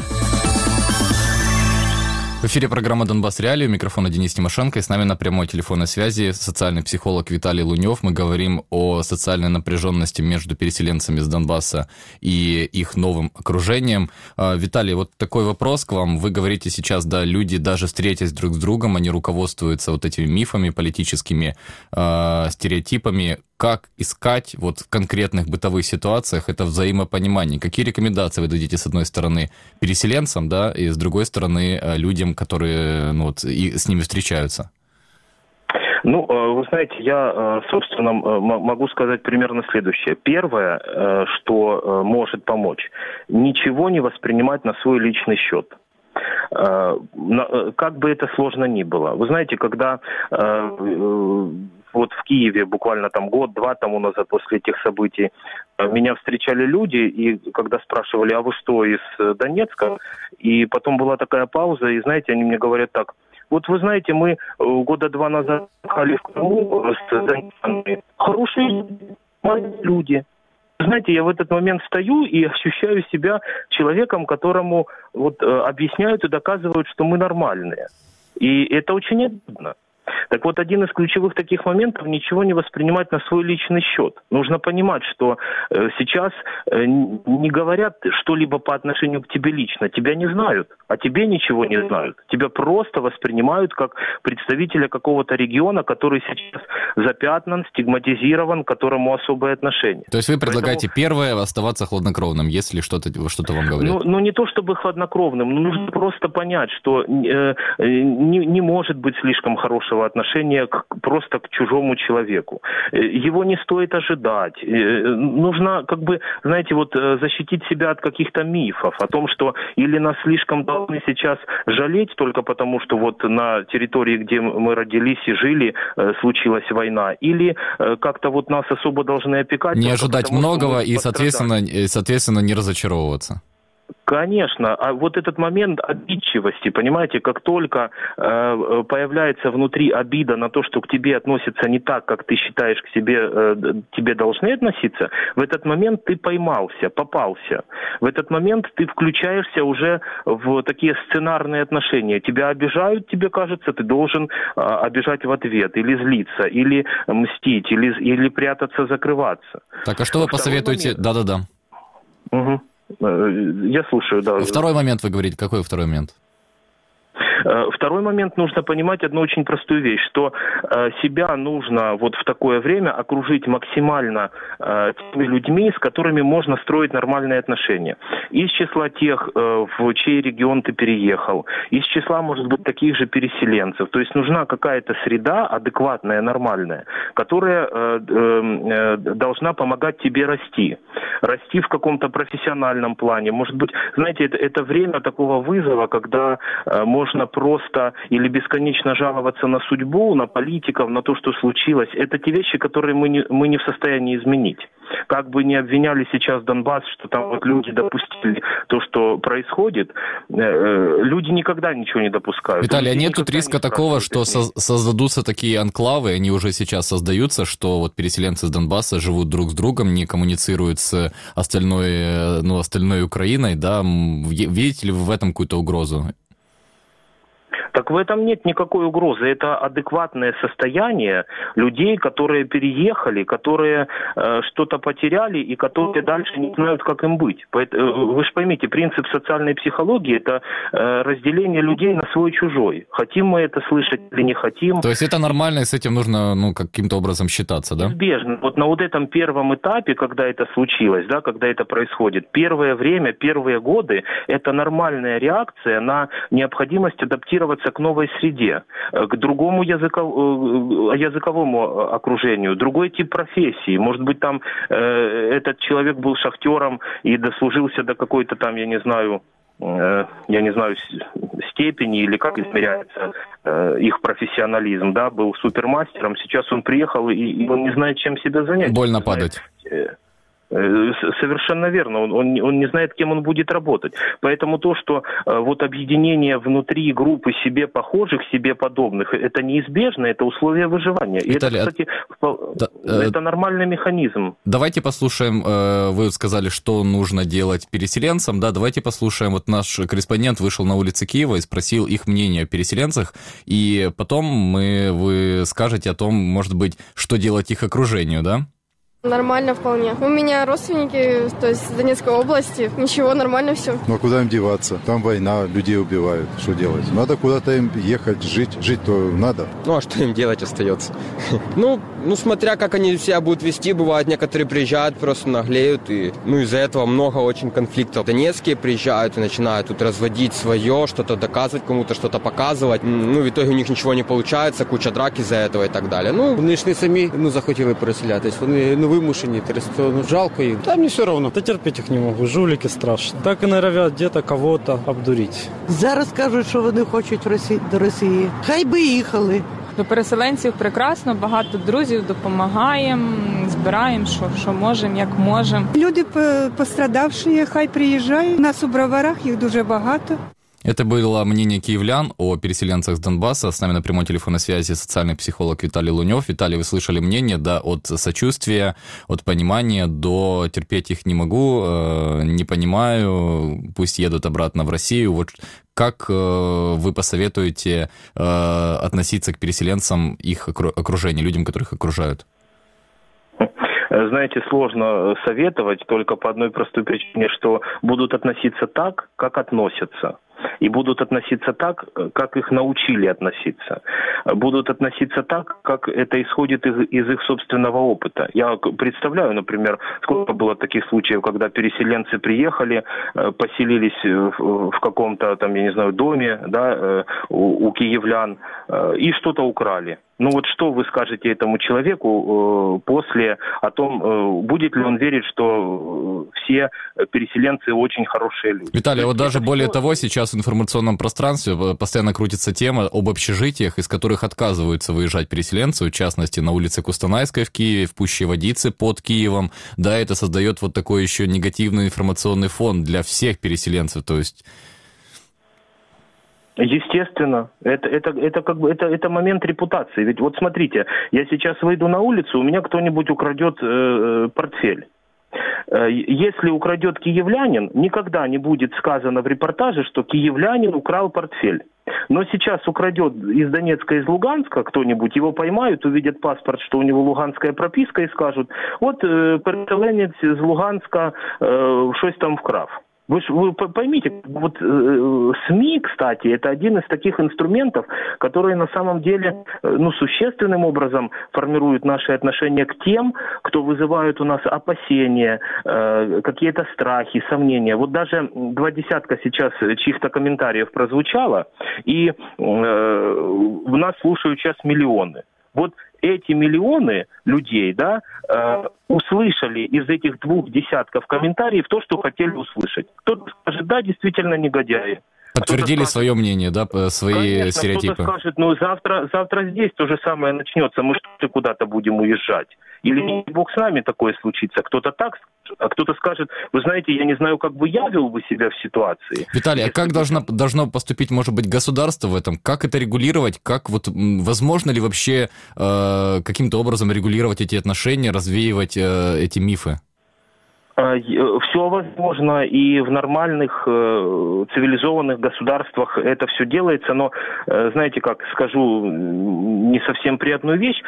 В эфире программа «Донбасс Реалии», у микрофона Денис Тимошенко, и с нами на прямой телефонной связи социальный психолог Виталий Лунев. Мы говорим о социальной напряженности между переселенцами с Донбасса и их новым окружением. Виталий, вот такой вопрос к вам. Вы говорите сейчас, да, люди, даже встретясь друг с другом, они руководствуются вот этими мифами, политическими стереотипами. Как искать вот в конкретных бытовых ситуациях это взаимопонимание? Какие рекомендации вы дадите, с одной стороны, переселенцам, да, и с другой стороны, людям, которые и с ними встречаются? Вы знаете, я, собственно, могу сказать примерно следующее. Первое, что может помочь, ничего не воспринимать на свой личный счет. Как бы это сложно ни было. Вы знаете, когда вот в Киеве буквально год-два тому назад после этих событий меня встречали люди, и когда спрашивали, а вы что, из Донецка? И потом была такая пауза, и знаете, они мне говорят так: вот вы знаете, мы года 2 назад ехали в Крыму с Донецками. Хорошие люди. Знаете, я в этот момент стою и ощущаю себя человеком, которому объясняют и доказывают, что мы нормальные. И это очень обидно. Так вот, один из ключевых таких моментов – ничего не воспринимать на свой личный счет. Нужно понимать, что сейчас не говорят что-либо по отношению к тебе лично. Тебя не знают, а тебе ничего не знают. Тебя просто воспринимают как представителя какого-то региона, который сейчас запятнан, стигматизирован, к которому особое отношение. То есть вы предлагаете первое – оставаться хладнокровным, если что-то вам говорят? Не то чтобы хладнокровным, но нужно просто понять, что не может быть слишком хорошего отношения просто к чужому человеку. Его не стоит ожидать. Нужно, защитить себя от каких-то мифов о том, что или нас слишком должны сейчас жалеть только потому, что на территории, где мы родились и жили, случилась война, или как-то нас особо должны опекать. Не ожидать многого и, соответственно, не разочаровываться. Конечно, а вот этот момент обидчивости, понимаете, как только появляется внутри обида на то, что к тебе относятся не так, как ты считаешь к тебе должны относиться, в этот момент ты поймался, попался. В этот момент ты включаешься уже в такие сценарные отношения. Тебя обижают, тебе кажется, ты должен обижать в ответ, или злиться, или мстить, или прятаться, закрываться. Так, а что вы посоветуете? Да-да-да. Угу. Я слушаю, да. Второй момент вы говорите. Какой второй момент? Второй момент, нужно понимать одну очень простую вещь, что себя нужно вот в такое время окружить максимально теми людьми, с которыми можно строить нормальные отношения. Из числа тех, в чей регион ты переехал, из числа, может быть, таких же переселенцев. То есть нужна какая-то среда адекватная, нормальная, которая должна помогать тебе расти. Расти в каком-то профессиональном плане. Может быть, знаете, это время такого вызова, когда можно просто или бесконечно жаловаться на судьбу, на политиков, на то, что случилось. Это те вещи, которые мы не в состоянии изменить. Как бы ни обвиняли сейчас Донбасс, что там вот люди допустили то, что происходит, люди никогда ничего не допускают. Виталий, а нет тут риска такого, что создадутся такие анклавы, они уже сейчас создаются, что вот переселенцы с Донбасса живут друг с другом, не коммуницируют с остальной Украиной, да? Видите ли вы в этом какую-то угрозу? Так в этом нет никакой угрозы. Это адекватное состояние людей, которые переехали, которые что-то потеряли и которые дальше не знают, как им быть. Вы же поймите, принцип социальной психологии – это разделение людей на свой-чужой. Хотим мы это слышать или не хотим. То есть это нормально, и с этим нужно каким-то образом считаться, да? Неизбежно. Вот на вот этом первом этапе, когда это случилось, да, когда это происходит, первое время, первые годы – это нормальная реакция на необходимость адаптироваться к новой среде, к другому языковому окружению, другой тип профессии. Может быть, там этот человек был шахтером и дослужился до какой-то там, я не знаю, степени или как измеряется их профессионализм, да, был супермастером, сейчас он приехал и он не знает, чем себя занять. Больно падать. Совершенно верно. Он не знает, кем он будет работать. Поэтому то, что вот объединение внутри группы себе похожих, себе подобных, это неизбежно, это условие выживания. Виталий, и это, кстати, это нормальный механизм. Давайте послушаем, вы сказали, что нужно делать переселенцам, да, давайте послушаем, вот наш корреспондент вышел на улицы Киева и спросил их мнение о переселенцах, и потом вы скажете о том, может быть, что делать их окружению, да? Нормально вполне. У меня родственники, то есть в Донецкой области. Ничего, нормально все. Ну а куда им деваться? Там война, людей убивают. Что делать? Надо куда-то им ехать, жить. Жить-то надо. Ну а что им делать остается? Ну, смотря как они себя будут вести, бывает, некоторые приезжают, просто наглеют. И, из-за этого много очень конфликтов. Донецкие приезжают и начинают тут разводить свое, что-то доказывать кому-то, что-то показывать. В итоге у них ничего не получается, куча драк из-за этого и так далее. Вони ж не самі захотіли переселятись. Вони вимушені, жалко їм. Та мені все одно, та терпіти їх не можу, жулики страшні. Так і норовять десь кого-то обдурити. Зараз кажуть, що вони хочуть до Росії. Хай би їхали. До переселенців прекрасно, багато друзів, допомагаємо, збираємо, що можемо, як можемо. Люди пострадавші, хай приїжджають. У нас у Броварах їх дуже багато. Это было мнение киевлян о переселенцах с Донбасса. С нами на прямой телефонной связи социальный психолог Виталий Лунев. Виталий, вы слышали мнение, да, от сочувствия, от понимания до терпеть их не могу, не понимаю, пусть едут обратно в Россию. Вот как вы посоветуете относиться к переселенцам, их окружению, людям, которых окружают? Знаете, сложно советовать только по одной простой причине, что будут относиться так, как относятся. И будут относиться так, как их научили относиться. Будут относиться так, как это исходит из их собственного опыта. Я представляю, например, сколько было таких случаев, когда переселенцы приехали, поселились в каком-то там, я не знаю, доме, да, у киевлян, и что-то украли. Ну вот что вы скажете этому человеку после о том, будет ли он верить, что все переселенцы очень хорошие люди? Виталий, вот даже более того, сейчас в информационном пространстве постоянно крутится тема об общежитиях, из которых отказываются выезжать переселенцы, в частности, на улице Кустанайской в Киеве, в Пуще Водицы под Киевом. Да, это создает вот такой еще негативный информационный фон для всех переселенцев, то есть... Естественно, это как бы это момент репутации. Ведь вот смотрите, я сейчас выйду на улицу, у меня кто-нибудь украдет портфель. Если украдет киевлянин, никогда не будет сказано в репортаже, что киевлянин украл портфель. Но сейчас украдет из Донецка, из Луганска кто-нибудь, его поймают, увидят паспорт, что у него луганская прописка, и скажут, вот переселенец из Луганска щось там вкрав. Вы поймите, вот СМИ, кстати, это один из таких инструментов, которые на самом деле существенным образом формируют наши отношения к тем, кто вызывает у нас опасения, какие-то страхи, сомнения. Вот даже 20 сейчас чьих-то комментариев прозвучало, и нас слушают сейчас миллионы. Вот эти миллионы людей, да, услышали из этих 20 комментариев то, что хотели услышать. Кто-то скажет, да, действительно негодяи. Подтвердили свое мнение, да, свои конечно, стереотипы. Кто-то скажет, завтра здесь то же самое начнется, мы что-то куда-то будем уезжать. Или не бог с нами такое случится. Кто-то так, а кто-то скажет, вы знаете, я не знаю, как бы я вел бы себя в ситуации. Виталий, а как должно поступить, может быть, государство в этом? Как это регулировать? Как вот возможно ли вообще каким-то образом регулировать эти отношения, развеивать эти мифы? Все возможно, и в нормальных цивилизованных государствах это все делается, но, знаете как, скажу не совсем приятную вещь,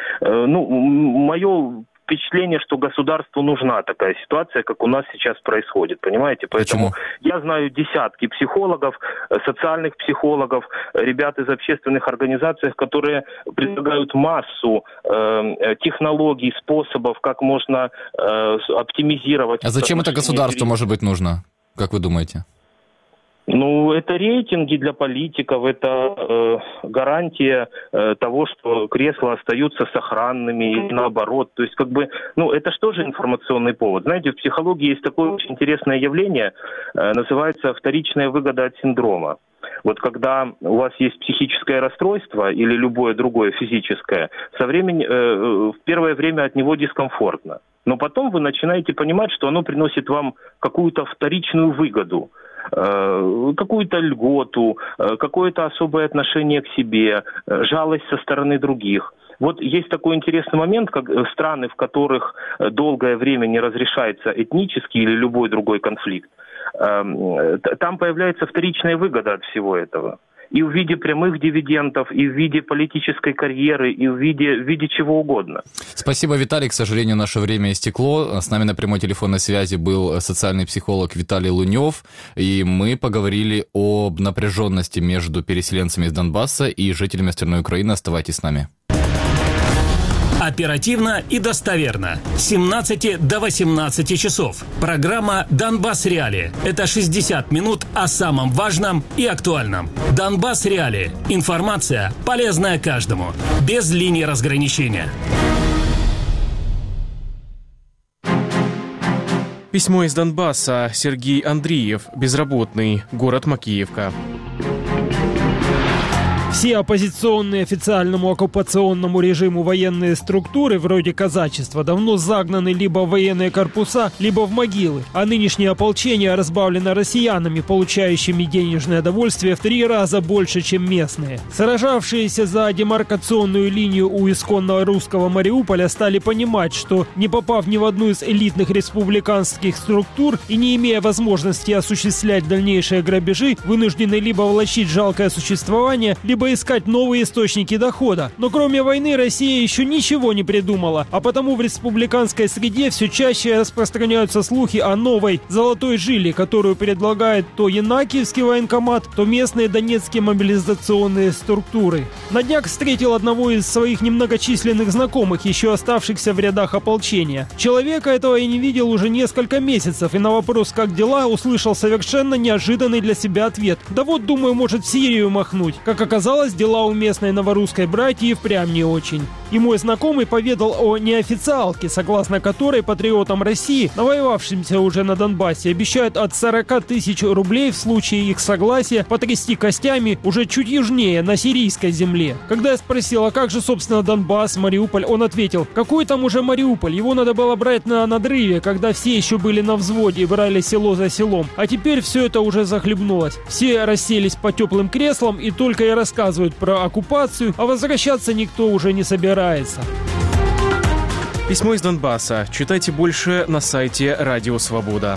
мое впечатление, что государству нужна такая ситуация, как у нас сейчас происходит, понимаете? Поэтому я знаю десятки психологов, социальных психологов, ребят из общественных организаций, которые предлагают массу технологий, способов, как можно оптимизировать. А зачем это государству может быть нужно, как вы думаете? Это рейтинги для политиков, это гарантия того, что кресла остаются сохранными и наоборот. То есть, это что же информационный повод? Знаете, в психологии есть такое очень интересное явление, называется вторичная выгода от синдрома. Вот когда у вас есть психическое расстройство или любое другое физическое, в первое время от него дискомфортно. Но потом вы начинаете понимать, что оно приносит вам какую-то вторичную выгоду, какую-то льготу, какое-то особое отношение к себе, жалость со стороны других. Вот есть такой интересный момент, как страны, в которых долгое время не разрешается этнический или любой другой конфликт, там появляется вторичная выгода от всего этого. И в виде прямых дивидендов, и в виде политической карьеры, и в виде чего угодно. Спасибо, Виталий. К сожалению, наше время истекло. С нами на прямой телефонной связи был социальный психолог Виталий Лунев, и мы поговорили об напряженности между переселенцами из Донбасса и жителями остальной Украины. Оставайтесь с нами. Оперативно и достоверно. С 17 до 18 часов. Программа «Донбасс Реалии». Это 60 минут о самом важном и актуальном. «Донбасс Реалии». Информация, полезная каждому. Без линии разграничения. Письмо из Донбасса. Сергей Андреев, безработный, город Макеевка. Все оппозиционные официальному оккупационному режиму военные структуры, вроде казачества, давно загнаны либо в военные корпуса, либо в могилы, а нынешнее ополчение разбавлено россиянами, получающими денежное довольствие в 3 раза больше, чем местные. Сражавшиеся за демаркационную линию у исконного русского Мариуполя стали понимать, что, не попав ни в одну из элитных республиканских структур и не имея возможности осуществлять дальнейшие грабежи, вынуждены либо влачить жалкое существование, либо искать новые источники дохода. Но кроме войны Россия еще ничего не придумала, а потому в республиканской среде все чаще распространяются слухи о новой «золотой жиле», которую предлагает то Янакиевский военкомат, то местные донецкие мобилизационные структуры. На днях встретил одного из своих немногочисленных знакомых, еще оставшихся в рядах ополчения. Человека этого я не видел уже несколько месяцев, и на вопрос «как дела?» услышал совершенно неожиданный для себя ответ. Да вот, думаю, может в Сирию махнуть. Как оказалось, Оказалось, дела у местной новорусской братьи впрямь не очень. И мой знакомый поведал о неофициалке, согласно которой патриотам России, навоевавшимся уже на Донбассе, обещают от 40 тысяч рублей в случае их согласия потрясти костями уже чуть южнее, на сирийской земле. Когда я спросил, а как же, собственно, Донбасс, Мариуполь, он ответил, какой там уже Мариуполь, его надо было брать на надрыве, когда все еще были на взводе и брали село за селом. А теперь все это уже захлебнулось. Все расселись по теплым креслам и только и рассказывают про оккупацию, а возвращаться никто уже не собирается. Письмо из Донбасса. Читайте больше на сайте Радио Свобода.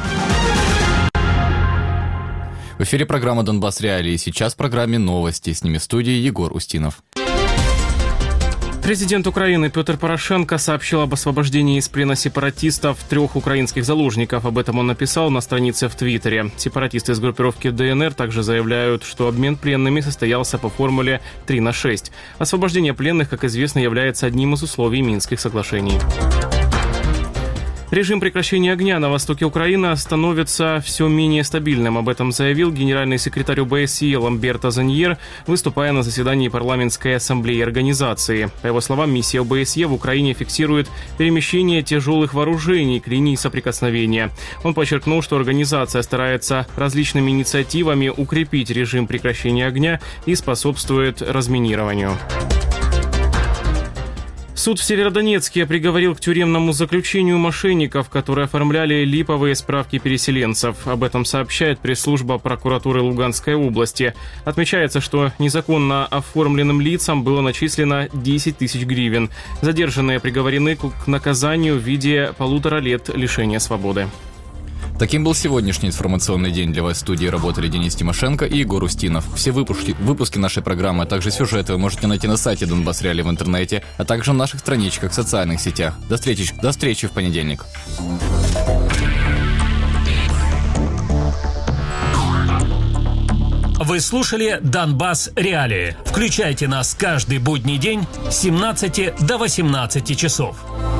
В эфире программа «Донбасс Реалии». Сейчас в программе новости. С ними в студии Егор Устинов. Президент Украины Петр Порошенко сообщил об освобождении из плена сепаратистов 3 украинских заложников. Об этом он написал на странице в Твиттере. Сепаратисты из группировки ДНР также заявляют, что обмен пленными состоялся по формуле 3/6. Освобождение пленных, как известно, является одним из условий Минских соглашений. Режим прекращения огня на востоке Украины становится все менее стабильным. Об этом заявил генеральный секретарь ОБСЕ Ламберто Заньер, выступая на заседании парламентской ассамблеи организации. По его словам, миссия ОБСЕ в Украине фиксирует перемещение тяжелых вооружений к линии соприкосновения. Он подчеркнул, что организация старается различными инициативами укрепить режим прекращения огня и способствует разминированию. Суд в Северодонецке приговорил к тюремному заключению мошенников, которые оформляли липовые справки переселенцев. Об этом сообщает пресс-служба прокуратуры Луганской области. Отмечается, что незаконно оформленным лицам было начислено 10 тысяч гривен. Задержанные приговорены к наказанию в виде 1,5 лет лишения свободы. Таким был сегодняшний информационный день. Для вас в студии работали Денис Тимошенко и Егор Устинов. Все выпуски нашей программы, а также сюжеты вы можете найти на сайте Донбасс Реалии в интернете, а также на наших страничках в социальных сетях. До встречи в понедельник. Вы слушали «Донбасс Реалии». Включайте нас каждый будний день с 17 до 18 часов.